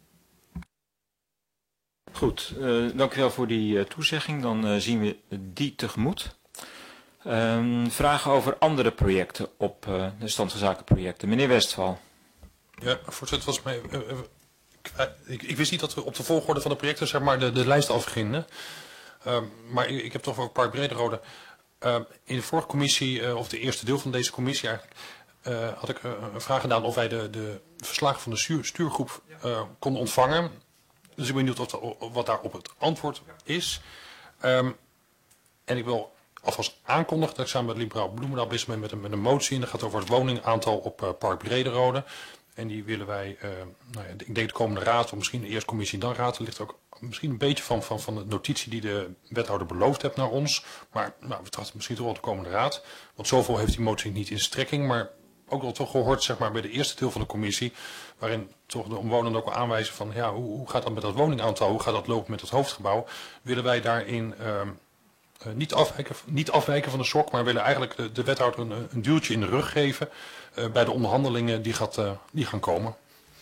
Goed, uh, dank u wel voor die uh, toezegging. Dan uh, zien we die tegemoet. Um, vragen over andere projecten op uh, de stand van zaken projecten. Meneer Westphal. Ja, voorzitter, was mij, uh, uh, ik, ik wist niet dat we op de volgorde van de projecten zeg maar de, de lijst afgingen. Uh, maar ik, ik heb toch ook Park Brederode. Uh, in de vorige commissie, uh, of de eerste deel van deze commissie eigenlijk, uh, had ik uh, een vraag gedaan of wij de, de verslagen van de stuur, stuurgroep uh, konden ontvangen. Dus ik ben benieuwd of de, wat daarop het antwoord is. Um, en ik wil alvast aankondigen dat ik samen met Liberaal Bloemendaal bezig ben met een, met een motie. En dat gaat over het woningaantal op uh, Park Brederode. En die willen wij, uh, nou ja, ik denk de komende raad, of misschien de eerste commissie dan raad. Er ligt ook misschien een beetje van, van, van de notitie die de wethouder beloofd heeft naar ons. Maar nou, we trachten misschien toch wel de komende raad. Want zoveel heeft die motie niet in strekking. Maar ook wel toch gehoord zeg maar, bij de eerste deel van de commissie. Waarin toch de omwonenden ook al aanwijzen van ja, hoe, hoe gaat dat met dat woningaantal? Hoe gaat dat lopen met het hoofdgebouw? Willen wij daarin uh, uh, niet, afwijken, niet afwijken van de S O C. Maar willen eigenlijk de, de wethouder een, een duwtje in de rug geven. Uh, bij de onderhandelingen die, gaat, uh, die gaan komen.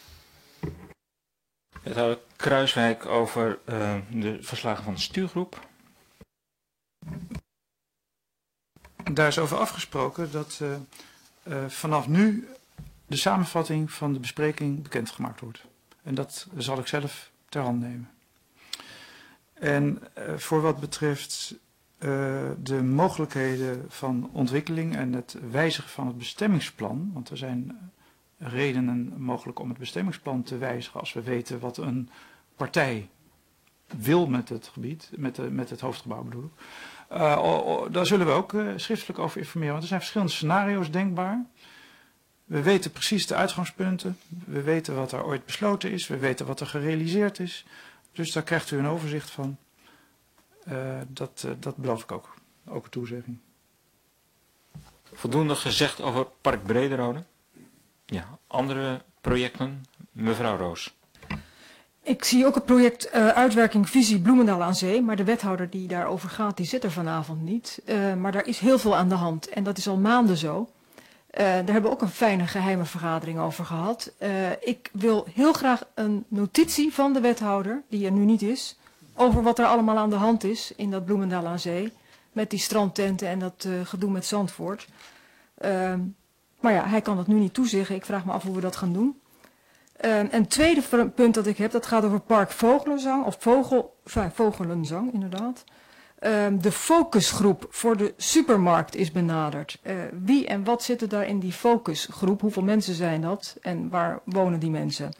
Wethouder Kruiswijk over uh, de verslagen van de stuurgroep. Daar is over afgesproken dat uh, uh, vanaf nu de samenvatting van de bespreking bekendgemaakt wordt. En dat zal ik zelf ter hand nemen. En uh, voor wat betreft uh, de mogelijkheden van ontwikkeling en het wijzigen van het bestemmingsplan, want er zijn redenen mogelijk om het bestemmingsplan te wijzigen als we weten wat een partij wil met het gebied, met, de, met het hoofdgebouw bedoel ik. Uh, oh, oh, daar zullen we ook uh, schriftelijk over informeren, want er zijn verschillende scenario's denkbaar. We weten precies de uitgangspunten, we weten wat er ooit besloten is, we weten wat er gerealiseerd is. Dus daar krijgt u een overzicht van. Uh, dat, uh, dat beloof ik ook, ook een toezegging. Voldoende gezegd over Park Brederode? Ja, andere projecten, mevrouw Roos. Ik zie ook het project uh, uitwerking visie Bloemendaal aan zee, maar de wethouder die daarover gaat, die zit er vanavond niet. Uh, maar daar is heel veel aan de hand en dat is al maanden zo. Uh, daar hebben we ook een fijne geheime vergadering over gehad. Uh, ik wil heel graag een notitie van de wethouder, die er nu niet is, over wat er allemaal aan de hand is in dat Bloemendaal aan zee. Met die strandtenten en dat uh, gedoe met Zandvoort. Uh, maar ja, hij kan dat nu niet toezeggen. Ik vraag me af hoe we dat gaan doen. Uh, en het tweede punt dat ik heb, dat gaat over Park Vogelenzang, of Vogel, enfin, Vogelenzang inderdaad. Uh, de focusgroep voor de supermarkt is benaderd. Uh, wie en wat zitten daar in die focusgroep? Hoeveel mensen zijn dat en waar wonen die mensen?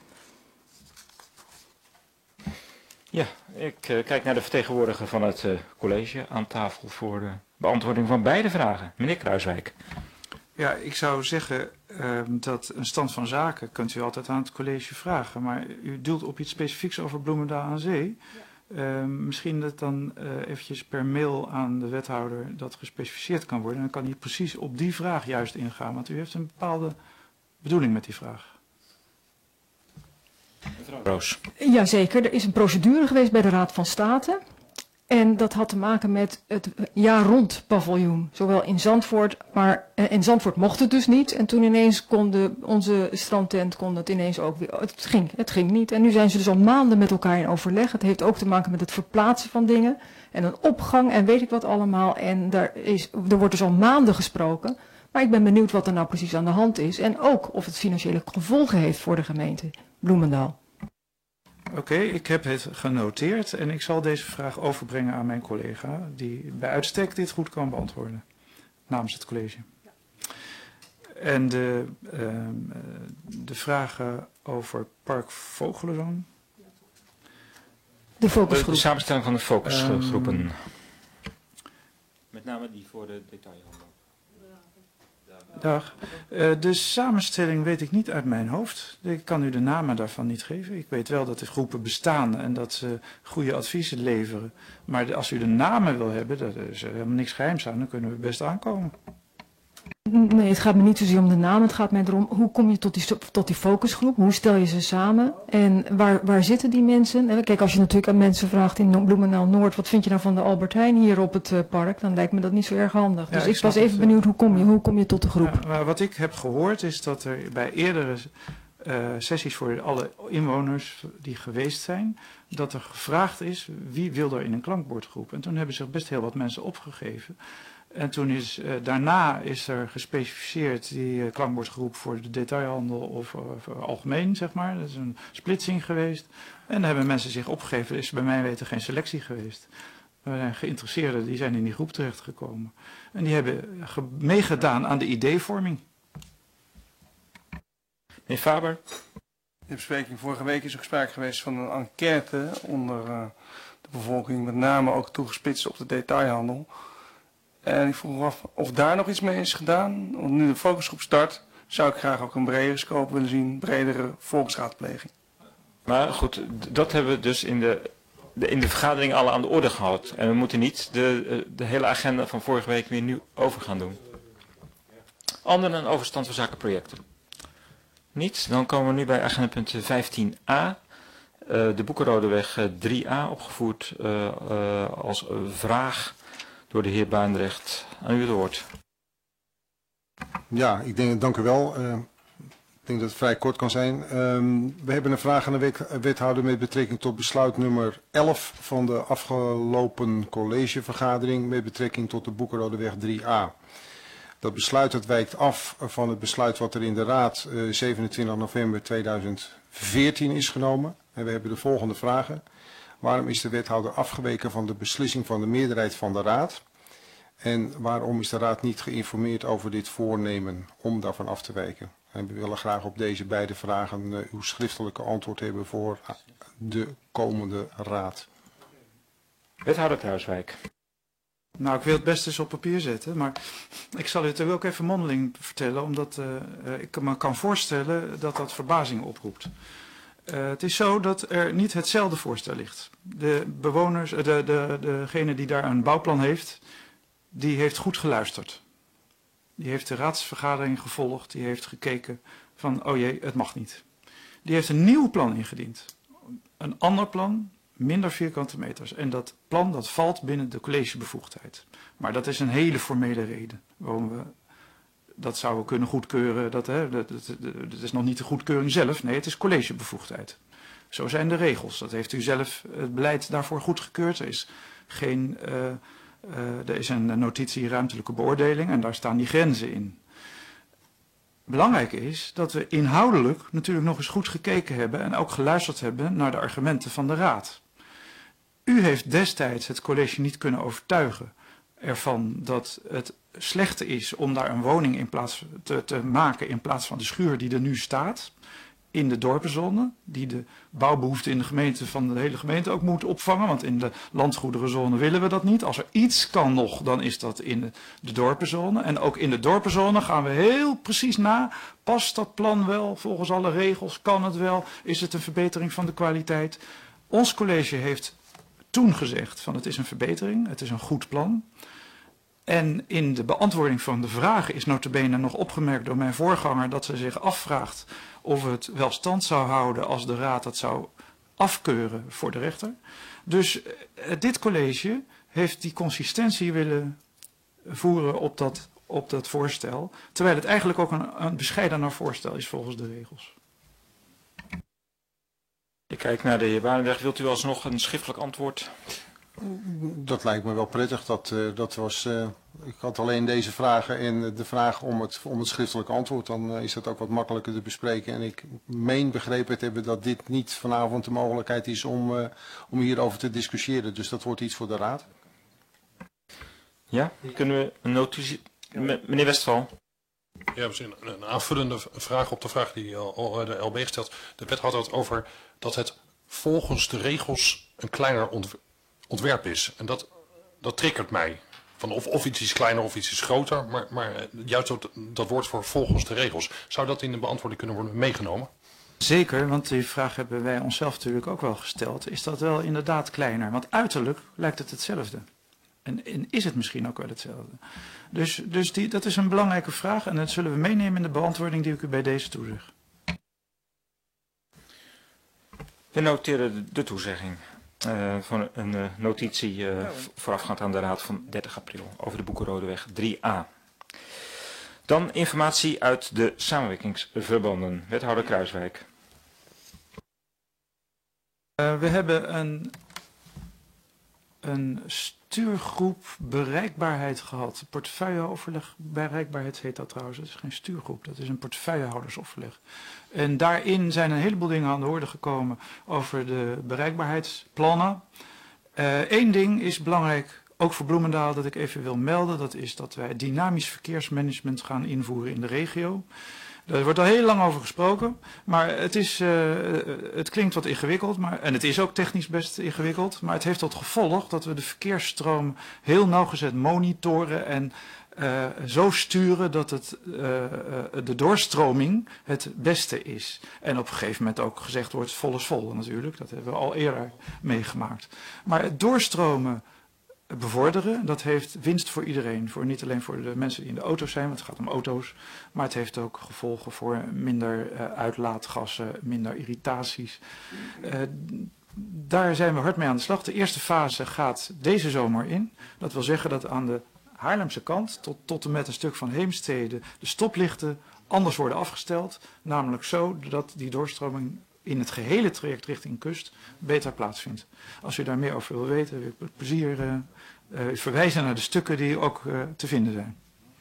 Ja, ik uh, kijk naar de vertegenwoordiger van het uh, college aan tafel voor de beantwoording van beide vragen. Meneer Kruiswijk. Ja, ik zou zeggen uh, dat een stand van zaken kunt u altijd aan het college vragen. Maar u doelt op iets specifieks over Bloemendaal aan zee. Ja. Uh, misschien dat dan uh, eventjes per mail aan de wethouder dat gespecificeerd kan worden. En dan kan hij precies op die vraag juist ingaan. Want u heeft een bepaalde bedoeling met die vraag. Mevrouw Roos. Jazeker, er is een procedure geweest bij de Raad van State. En dat had te maken met het jaar rond paviljoen. Zowel in Zandvoort, maar uh, in Zandvoort mocht het dus niet. En toen ineens kon de, onze strandtent kon het ineens ook weer. Het ging, het ging niet. En nu zijn ze dus al maanden met elkaar in overleg. Het heeft ook te maken met het verplaatsen van dingen. En een opgang en weet ik wat allemaal. En daar, is, er wordt dus al maanden gesproken. Maar ik ben benieuwd wat er nou precies aan de hand is. En ook of het financiële gevolgen heeft voor de gemeente Bloemendaal. Oké, okay, ik heb het genoteerd en ik zal deze vraag overbrengen aan mijn collega, die bij uitstek dit goed kan beantwoorden, namens het college. En de, uh, de vragen over Park Vogelenzang. De focusgroep. De samenstelling van de focusgroepen. Um, Met name die voor de detailhandel. Dag. Uh, de samenstelling weet ik niet uit mijn hoofd. Ik kan u de namen daarvan niet geven. Ik weet wel dat de groepen bestaan en dat ze goede adviezen leveren. Maar de, als u de namen wil hebben, daar is er helemaal niks geheims aan, dan kunnen we best aankomen. Nee, het gaat me niet zozeer om de naam. Het gaat mij erom, hoe kom je tot die, tot die focusgroep? Hoe stel je ze samen? En waar, waar zitten die mensen? Kijk, als je natuurlijk aan mensen vraagt in Bloemendaal Noord, wat vind je nou van de Albert Heijn hier op het uh, park? Dan lijkt me dat niet zo erg handig. Dus ja, ik, ik was even het, benieuwd, hoe kom je, hoe kom je tot de groep? Ja, maar wat ik heb gehoord is dat er bij eerdere uh, sessies voor alle inwoners die geweest zijn, dat er gevraagd is, wie wil er in een klankbordgroep? En toen hebben zich best heel wat mensen opgegeven. En toen is, uh, daarna is er gespecificeerd die uh, klankbordgroep voor de detailhandel of uh, voor algemeen, zeg maar. Dat is een splitsing geweest. En dan hebben mensen zich opgegeven. Er is bij mij weten geen selectie geweest. Er zijn geïnteresseerden, die zijn in die groep terechtgekomen. En die hebben ge- meegedaan aan de ideevorming. Meneer Faber. De bespreking vorige week is ook sprake geweest van een enquête onder uh, de bevolking, met name ook toegespitst op de detailhandel. En ik vroeg me af of daar nog iets mee is gedaan. Want nu de focusgroep start, zou ik graag ook een bredere scope willen zien, bredere volksraadpleging. Maar goed, dat hebben we dus in de, de, in de vergadering al aan de orde gehad. En we moeten niet de, de hele agenda van vorige week weer nu over gaan doen. Anderen een overstand van zaken projecten. Niet. Dan komen we nu bij agenda punt vijftien a. Uh, de Boekenrodeweg uh, drie a opgevoerd uh, uh, als uh, vraag door de heer Baandrecht. Aan u het woord. Ja, ik denk, dank u wel. Uh, ik denk dat het vrij kort kan zijn. Um, we hebben een vraag aan de wet, wethouder met betrekking tot besluit nummer elf van de afgelopen collegevergadering met betrekking tot de Boekenrodeweg drie a. Dat besluit dat wijkt af van het besluit wat er in de Raad uh, zevenentwintig november tweeduizend veertien is genomen. En we hebben de volgende vragen. Waarom is de wethouder afgeweken van de beslissing van de meerderheid van de Raad? En waarom is de Raad niet geïnformeerd over dit voornemen om daarvan af te wijken? En we willen graag op deze beide vragen uh, uw schriftelijke antwoord hebben voor de komende Raad. Wethouder Kruiswijk. Nou, ik wil het best eens op papier zetten, maar ik zal u het ook even mondeling vertellen, omdat uh, uh, ik me kan voorstellen dat dat verbazing oproept. Uh, het is zo dat er niet hetzelfde voorstel ligt. De bewoners, uh, de, de, degene die daar een bouwplan heeft, die heeft goed geluisterd. Die heeft de raadsvergadering gevolgd, die heeft gekeken van, oh jee, het mag niet. Die heeft een nieuw plan ingediend. Een ander plan, minder vierkante meters. En dat plan dat valt binnen de collegebevoegdheid. Maar dat is een hele formele reden waarom we dat zouden kunnen goedkeuren. Dat, hè, dat, dat, dat, dat is nog niet de goedkeuring zelf, nee, het is collegebevoegdheid. Zo zijn de regels. Dat heeft u zelf het beleid daarvoor goedgekeurd. Er is geen... Uh, Uh, er is een notitie ruimtelijke beoordeling en daar staan die grenzen in. Belangrijk is dat we inhoudelijk natuurlijk nog eens goed gekeken hebben en ook geluisterd hebben naar de argumenten van de Raad. U heeft destijds het college niet kunnen overtuigen ervan dat het slecht is om daar een woning in plaats te, te maken in plaats van de schuur die er nu staat. In de dorpenzone, die de bouwbehoeften in de gemeente van de hele gemeente ook moet opvangen. Want in de landgoederenzone willen we dat niet. Als er iets kan nog, dan is dat in de, de dorpenzone. En ook in de dorpenzone gaan we heel precies na. Past dat plan wel volgens alle regels? Kan het wel? Is het een verbetering van de kwaliteit? Ons college heeft toen gezegd van het is een verbetering, het is een goed plan. En in de beantwoording van de vragen is nota bene nog opgemerkt door mijn voorganger dat ze zich afvraagt of het wel stand zou houden als de Raad dat zou afkeuren voor de rechter. Dus uh, dit college heeft die consistentie willen voeren op dat, op dat voorstel, terwijl het eigenlijk ook een, een bescheidener voorstel is volgens de regels. Ik kijk naar de heer Barendrecht. Wilt u alsnog een schriftelijk antwoord? Dat lijkt me wel prettig. Dat, uh, dat was, uh, ik had alleen deze vragen en de vraag om het, om het schriftelijk antwoord. Dan uh, is dat ook wat makkelijker te bespreken. En ik meen begrepen te hebben dat dit niet vanavond de mogelijkheid is om, uh, om hierover te discussiëren. Dus dat wordt iets voor de Raad. Ja, kunnen we een notitie... Meneer Westphal. Ja, misschien een aanvullende vraag op de vraag die de L B stelt. De wethouder had over dat het volgens de regels een kleiner ontwerp ontwerp is. En dat, dat triggert mij. Van of, of iets is kleiner of iets is groter. Maar, maar juist dat, dat woord voor volgens de regels. Zou dat in de beantwoording kunnen worden meegenomen? Zeker, want die vraag hebben wij onszelf natuurlijk ook wel gesteld. Is dat wel inderdaad kleiner? Want uiterlijk lijkt het hetzelfde. En, en is het misschien ook wel hetzelfde. Dus, dus die, dat is een belangrijke vraag. En dat zullen we meenemen in de beantwoording die ik u bij deze toezeg. We noteren de, de toezegging. Uh, van een uh, notitie uh, voorafgaand aan de Raad van dertig april over de Boekenrodeweg drie a. Dan informatie uit de samenwerkingsverbanden. Wethouder Kruiswijk. Uh, we hebben een, een stuurgroep bereikbaarheid gehad. Portefeuilleoverleg bereikbaarheid heet dat trouwens. Dat is geen stuurgroep, dat is een portefeuillehoudersoverleg. En daarin zijn een heleboel dingen aan de orde gekomen over de bereikbaarheidsplannen. Eén uh, ding is belangrijk, ook voor Bloemendaal, dat ik even wil melden. Dat is dat wij dynamisch verkeersmanagement gaan invoeren in de regio. Daar wordt al heel lang over gesproken, maar het, is, uh, het klinkt wat ingewikkeld, maar, en het is ook technisch best ingewikkeld, maar het heeft tot gevolg dat we de verkeersstroom heel nauwgezet monitoren en uh, zo sturen dat het, uh, uh, de doorstroming het beste is. En op een gegeven moment ook gezegd wordt, vol is vol natuurlijk, dat hebben we al eerder meegemaakt. Maar het doorstromen bevorderen, dat heeft winst voor iedereen. Voor, niet alleen voor de mensen die in de auto's zijn, want het gaat om auto's, maar het heeft ook gevolgen voor minder uh, uitlaatgassen, minder irritaties. Uh, daar zijn we hard mee aan de slag. De eerste fase gaat deze zomer in. Dat wil zeggen dat aan de Haarlemse kant, tot, tot en met een stuk van Heemstede, de stoplichten anders worden afgesteld. Namelijk zo dat die doorstroming in het gehele traject richting kust beter plaatsvindt. Als u daar meer over wil weten, wil ik met plezier uh, uh, verwijzen naar de stukken die ook uh, te vinden zijn.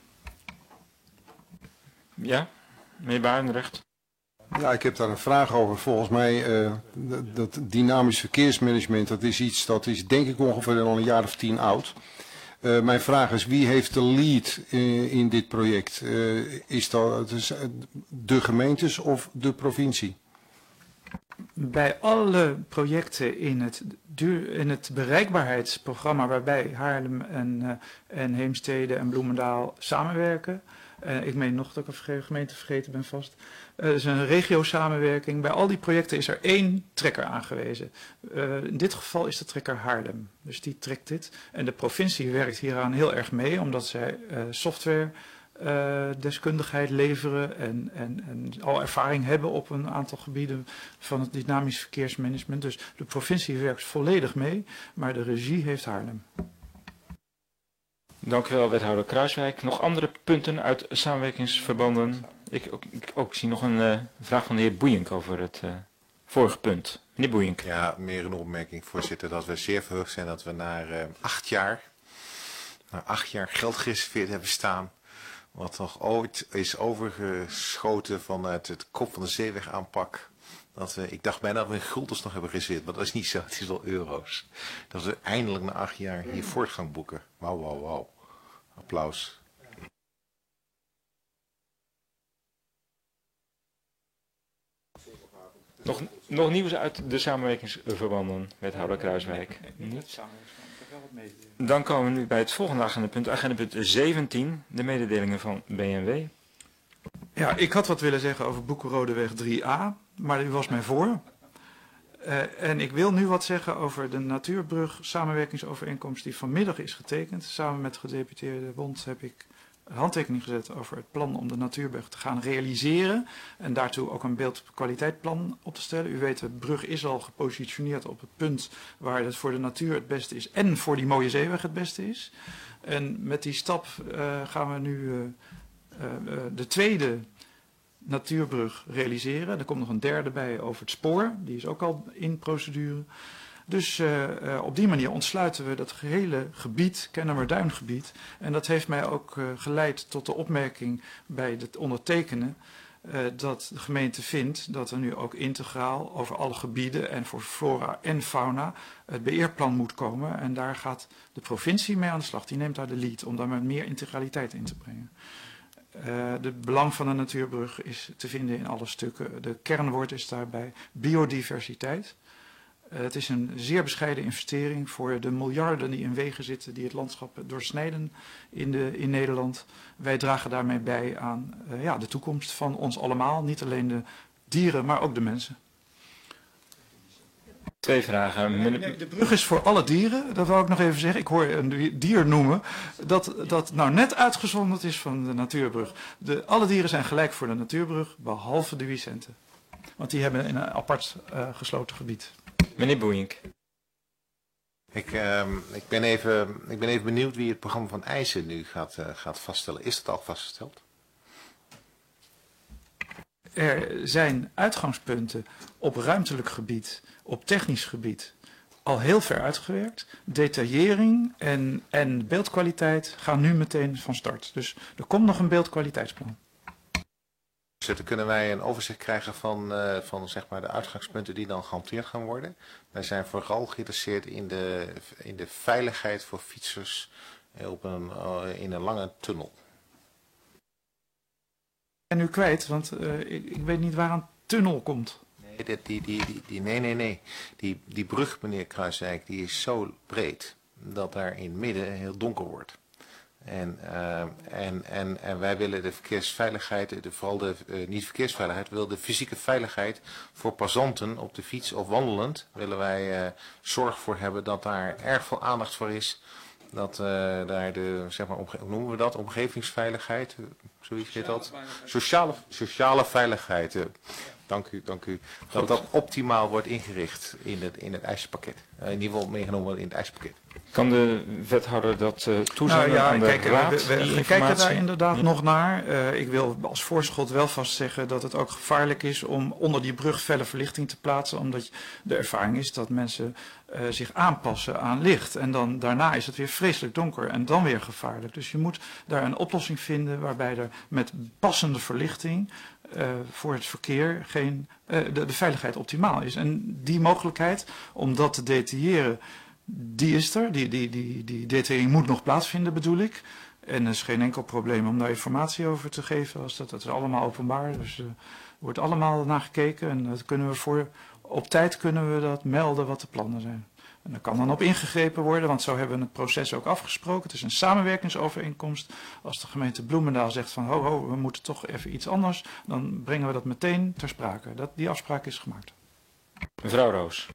Ja, meneer Barendrecht. Ja, ik heb daar een vraag over. Volgens mij, uh, dat, dat dynamisch verkeersmanagement, dat is iets dat is denk ik ongeveer al een jaar of tien oud. Uh, mijn vraag is, wie heeft de lead uh, in dit project? Uh, is dat is, uh, de gemeentes of de provincie? Bij alle projecten in het, duur, in het bereikbaarheidsprogramma waarbij Haarlem en, uh, en Heemstede en Bloemendaal samenwerken. Uh, ik meen nog dat ik een gemeente vergeten ben vast. Er uh, is een regio-samenwerking. Bij al die projecten is er één trekker aangewezen. Uh, in dit geval is de trekker Haarlem. Dus die trekt dit. En de provincie werkt hieraan heel erg mee, omdat zij uh, software Uh, deskundigheid leveren en, en, en al ervaring hebben op een aantal gebieden van het dynamisch verkeersmanagement. Dus de provincie werkt volledig mee, maar de regie heeft Haarlem. Dank u wel, wethouder Kruiswijk. Nog andere punten uit samenwerkingsverbanden? Ik, ook, ik ook zie nog een uh, vraag van de heer Boeijenk over het uh, vorige punt. Meneer Boeijenk. Ja, meer een opmerking, voorzitter, dat we zeer verheugd zijn dat we naar uh, acht jaar, na acht jaar geld gereserveerd hebben staan. Wat toch ooit is overgeschoten vanuit het kop van de zeewegaanpak. Dat we, ik dacht bijna dat we in guldens nog hebben gereserveerd, maar dat is niet zo, het is wel euro's. Dat we eindelijk na acht jaar hier voortgang boeken. Wauw, wauw, wauw. Applaus. Nog, nog nieuws uit de samenwerkingsverbanden, wethouder Kruiswijk? Niet? Dan komen we nu bij het volgende agendapunt, agendapunt zeventien, de mededelingen van B N W. Ja, ik had wat willen zeggen over Boekenrodeweg drie A, maar u was mij voor. Uh, en ik wil nu wat zeggen over de Natuurbrug samenwerkingsovereenkomst die vanmiddag is getekend. Samen met de gedeputeerde Bond heb ik een handtekening gezet over het plan om de Natuurbrug te gaan realiseren. En daartoe ook een beeldkwaliteitplan op te stellen. U weet, de brug is al gepositioneerd op het punt waar het voor de natuur het beste is en voor die mooie zeeweg het beste is. En met die stap uh, gaan we nu uh, uh, de tweede natuurbrug realiseren. Er komt nog een derde bij over het spoor. Die is ook al in procedure. Dus uh, uh, op die manier ontsluiten we dat gehele gebied, Kennemerduingebied. En dat heeft mij ook uh, geleid tot de opmerking bij het ondertekenen uh, dat de gemeente vindt dat er nu ook integraal over alle gebieden en voor flora en fauna het beheerplan moet komen. En daar gaat de provincie mee aan de slag. Die neemt daar de lead om daar met meer integraliteit in te brengen. Uh, de belang van de natuurbrug is te vinden in alle stukken. De kernwoord is daarbij biodiversiteit. Uh, het is een zeer bescheiden investering voor de miljarden die in wegen zitten, die het landschap doorsnijden in, de, in Nederland. Wij dragen daarmee bij aan uh, ja, de toekomst van ons allemaal. Niet alleen de dieren, maar ook de mensen. Twee vragen. Nee, nee, de brug is voor alle dieren, dat wou ik nog even zeggen. Ik hoor een dier noemen dat, dat nou net uitgezonderd is van de natuurbrug. De, alle dieren zijn gelijk voor de natuurbrug, behalve de Wisenten. Want die hebben een apart uh, gesloten gebied. Meneer Boeijenk. Ik, uh, ik, ben even, ik ben even benieuwd wie het programma van eisen nu gaat, uh, gaat vaststellen. Is dat al vastgesteld? Er zijn uitgangspunten op ruimtelijk gebied, op technisch gebied, al heel ver uitgewerkt. Detaillering en, en beeldkwaliteit gaan nu meteen van start. Dus er komt nog een beeldkwaliteitsplan. Dan kunnen wij een overzicht krijgen van, uh, van zeg maar de uitgangspunten die dan gehanteerd gaan worden. Wij zijn vooral geïnteresseerd in de, in de veiligheid voor fietsers op een, uh, in een lange tunnel. ben nu kwijt, want uh, ik, ik weet niet waar een tunnel komt. Nee, die, die, die, die, nee, nee, nee. Die, die brug, meneer Kruiswijk, die is zo breed dat daar in het midden heel donker wordt. En, uh, en, en, en wij willen de verkeersveiligheid, de, vooral de uh, niet verkeersveiligheid, we willen de fysieke veiligheid voor passanten op de fiets of wandelend, willen wij uh, zorg voor hebben dat daar erg veel aandacht voor is. Dat uh, daar de, zeg maar, omge- hoe noemen we dat, omgevingsveiligheid, zoiets heet dat? Sociale, sociale veiligheid. Uh, dank u, dank u. Dat dat optimaal wordt ingericht in het, in het eisenpakket. Uh, in ieder geval meegenomen wordt in het eisenpakket. Kan de wethouder dat uh, toezeggen nou, ja, aan de kijk, raad? We, we, we kijken daar inderdaad ja. nog naar. Uh, ik wil als voorschot wel vast zeggen dat het ook gevaarlijk is om onder die brug felle verlichting te plaatsen. Omdat de ervaring is dat mensen uh, zich aanpassen aan licht. En dan daarna is het weer vreselijk donker en dan weer gevaarlijk. Dus je moet daar een oplossing vinden waarbij er met passende verlichting uh, voor het verkeer geen, uh, de, de veiligheid optimaal is. En die mogelijkheid om dat te detailleren, die is er. Die, die, die, die detaillering moet nog plaatsvinden, bedoel ik. En er is geen enkel probleem om daar informatie over te geven. Als dat, dat is allemaal openbaar. Dus er uh, wordt allemaal naar gekeken. En dat kunnen we voor, op tijd kunnen we dat melden wat de plannen zijn. En daar kan dan op ingegrepen worden, want zo hebben we het proces ook afgesproken. Het is een samenwerkingsovereenkomst. Als de gemeente Bloemendaal zegt van ho, ho, we moeten toch even iets anders, dan brengen we dat meteen ter sprake. Dat, die afspraak is gemaakt. Mevrouw Roos.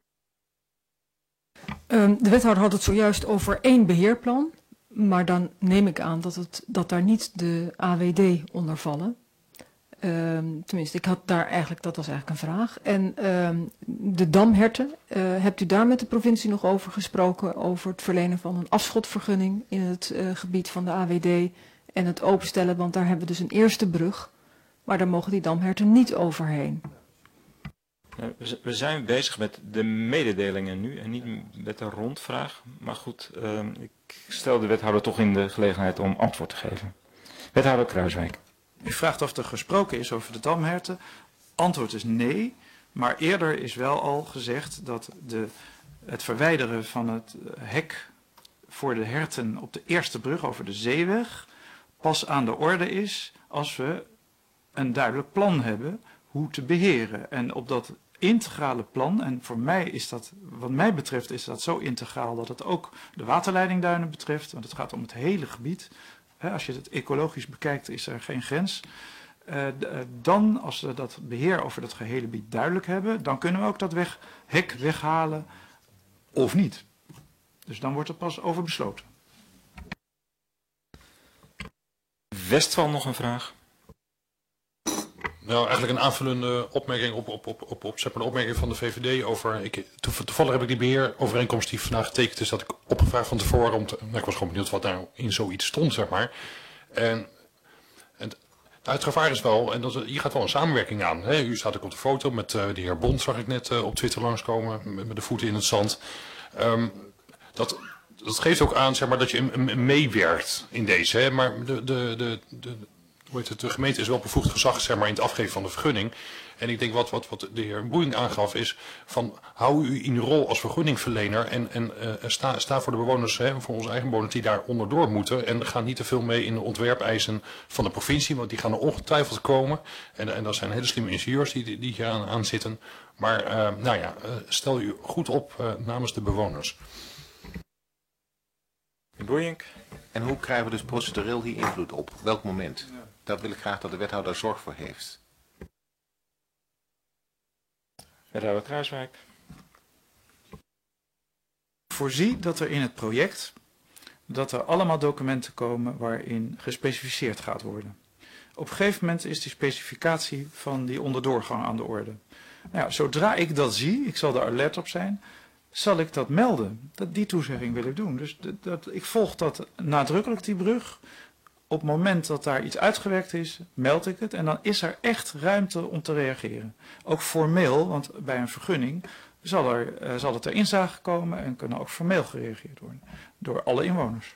Um, de wethouder had het zojuist over één beheerplan, maar dan neem ik aan dat, het, dat daar niet de A W D onder vallen. Um, tenminste, ik had daar eigenlijk, dat was eigenlijk een vraag. En um, de damherten, uh, hebt u daar met de provincie nog over gesproken, over het verlenen van een afschotvergunning in het uh, gebied van de A W D en het openstellen, want daar hebben we dus een eerste brug, maar daar mogen die damherten niet overheen. We zijn bezig met de mededelingen nu en niet met een rondvraag. Maar goed, uh, ik stel de wethouder toch in de gelegenheid om antwoord te geven. Wethouder Kruiswijk. U vraagt of er gesproken is over de damherten. Antwoord is nee, maar eerder is wel al gezegd dat de, het verwijderen van het hek voor de herten op de eerste brug over de zeeweg pas aan de orde is als we een duidelijk plan hebben hoe te beheren. En op dat integrale plan, en voor mij is dat, wat mij betreft, is dat zo integraal dat het ook de waterleidingduinen betreft, want het gaat om het hele gebied. He, als je het ecologisch bekijkt, is er geen grens. Uh, d- dan, als we dat beheer over dat gehele gebied duidelijk hebben, dan kunnen we ook dat weg, hek weghalen of niet. Dus dan wordt er pas over besloten. Westval nog een vraag? Nou, eigenlijk een aanvullende opmerking op, op, op, op, op zeg maar de opmerking van de V V D over. Ik, toevallig heb ik die beheerovereenkomst die vandaag getekend is, dat ik opgevraagd van tevoren. Om te, nou, ik was gewoon benieuwd wat nou in zoiets stond, zeg maar. En, en het gevaar is wel, en dat, hier gaat wel een samenwerking aan. Hè. U staat ook op de foto met uh, de heer Bond, zag ik net uh, op Twitter langskomen, met, met de voeten in het zand. Um, dat, dat geeft ook aan, zeg maar, dat je meewerkt in deze. Hè. Maar de, de, de, de Hoe heet het, de gemeente is wel bevoegd gezag, zeg maar, in het afgeven van de vergunning. En ik denk wat, wat, wat de heer Boeing aangaf is van hou u in uw rol als vergunningverlener en, en uh, sta, sta voor de bewoners, hè, voor onze eigen bewoners die daar onderdoor moeten. En ga niet te veel mee in de ontwerpeisen van de provincie, want die gaan er ongetwijfeld komen. En, en dat zijn hele slimme ingenieurs die, die hier aan, aan zitten. Maar uh, nou ja, uh, stel u goed op uh, namens de bewoners. Boeing. En hoe krijgen we dus procedureel hier invloed op? Welk moment? Dat wil ik graag dat de wethouder zorg voor heeft. Wethouder Kruiswijk. Voorzie dat er in het project, dat er allemaal documenten komen waarin gespecificeerd gaat worden. Op een gegeven moment is die specificatie van die onderdoorgang aan de orde. Nou ja, zodra ik dat zie, ik zal er alert op zijn, zal ik dat melden. Dat, die toezegging wil ik doen. Dus dat, dat, ik volg dat nadrukkelijk, die brug. Op het moment dat daar iets uitgewerkt is, meld ik het. En dan is er echt ruimte om te reageren. Ook formeel, want bij een vergunning zal, er, uh, zal het ter inzage komen en kunnen ook formeel gereageerd worden. Door alle inwoners.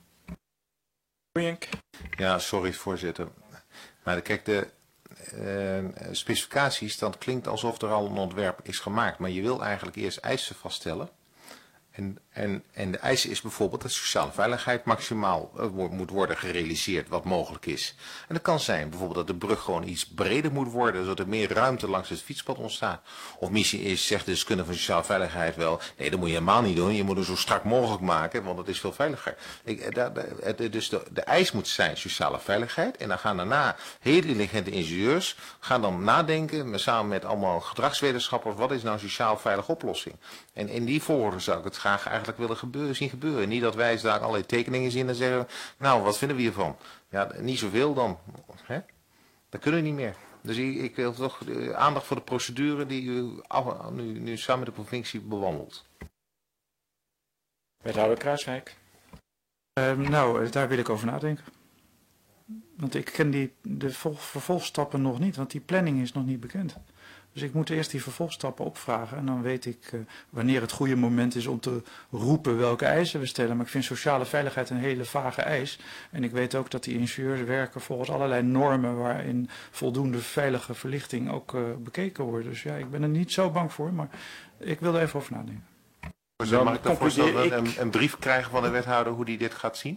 Ja, sorry voorzitter. Maar kijk, de uh, specificaties, dat klinkt alsof er al een ontwerp is gemaakt. Maar je wil eigenlijk eerst eisen vaststellen. En, en, en de eis is bijvoorbeeld dat sociale veiligheid maximaal uh, moet worden gerealiseerd wat mogelijk is. En dat kan zijn bijvoorbeeld dat de brug gewoon iets breder moet worden, zodat er meer ruimte langs het fietspad ontstaat. Of misschien is, zegt de deskundige van sociale veiligheid wel, nee, dat moet je helemaal niet doen, je moet het zo strak mogelijk maken, want dat is veel veiliger. Ik, da, da, dus de, de eis moet zijn sociale veiligheid en dan gaan daarna heel intelligente ingenieurs gaan dan nadenken, samen met allemaal gedragswetenschappers, wat is nou een sociaal veilige oplossing. En in die volgorde zou ik het graag eigenlijk willen gebeuren, zien gebeuren. Niet dat wij daar allerlei tekeningen zien en zeggen, nou, wat vinden we hiervan? Ja, niet zoveel dan. Hè? Dat kunnen we niet meer. Dus ik, ik wil toch de aandacht voor de procedure die u af, nu, nu samen met de provincie bewandelt. Wethouder Kruiswijk. Uh, nou, daar wil ik over nadenken. Want ik ken die, de vol, vervolgstappen nog niet, want die planning is nog niet bekend. Dus ik moet eerst die vervolgstappen opvragen en dan weet ik uh, wanneer het goede moment is om te roepen welke eisen we stellen. Maar ik vind sociale veiligheid een hele vage eis. En ik weet ook dat die ingenieurs werken volgens allerlei normen waarin voldoende veilige verlichting ook uh, bekeken wordt. Dus ja, ik ben er niet zo bang voor, maar ik wil er even over nadenken. Dan mag ik dan voorstellen dat we een, een brief krijgen van de wethouder hoe die dit gaat zien?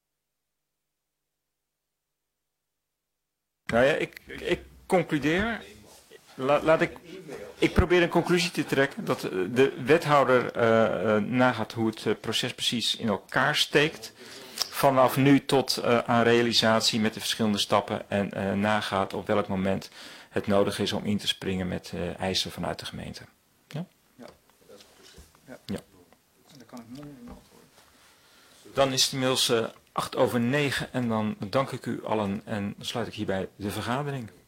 Nou ja, ik, ik concludeer... La, laat ik, ik probeer een conclusie te trekken dat de wethouder uh, uh, nagaat hoe het uh, proces precies in elkaar steekt. Vanaf nu tot uh, aan realisatie met de verschillende stappen en uh, nagaat op welk moment het nodig is om in te springen met uh, eisen vanuit de gemeente. Ja? Ja, dat is goed. Ja. Ja. Dan kan ik mondeling antwoorden. Dan is het inmiddels uh, acht over negen en dan dank ik u allen en sluit ik hierbij de vergadering.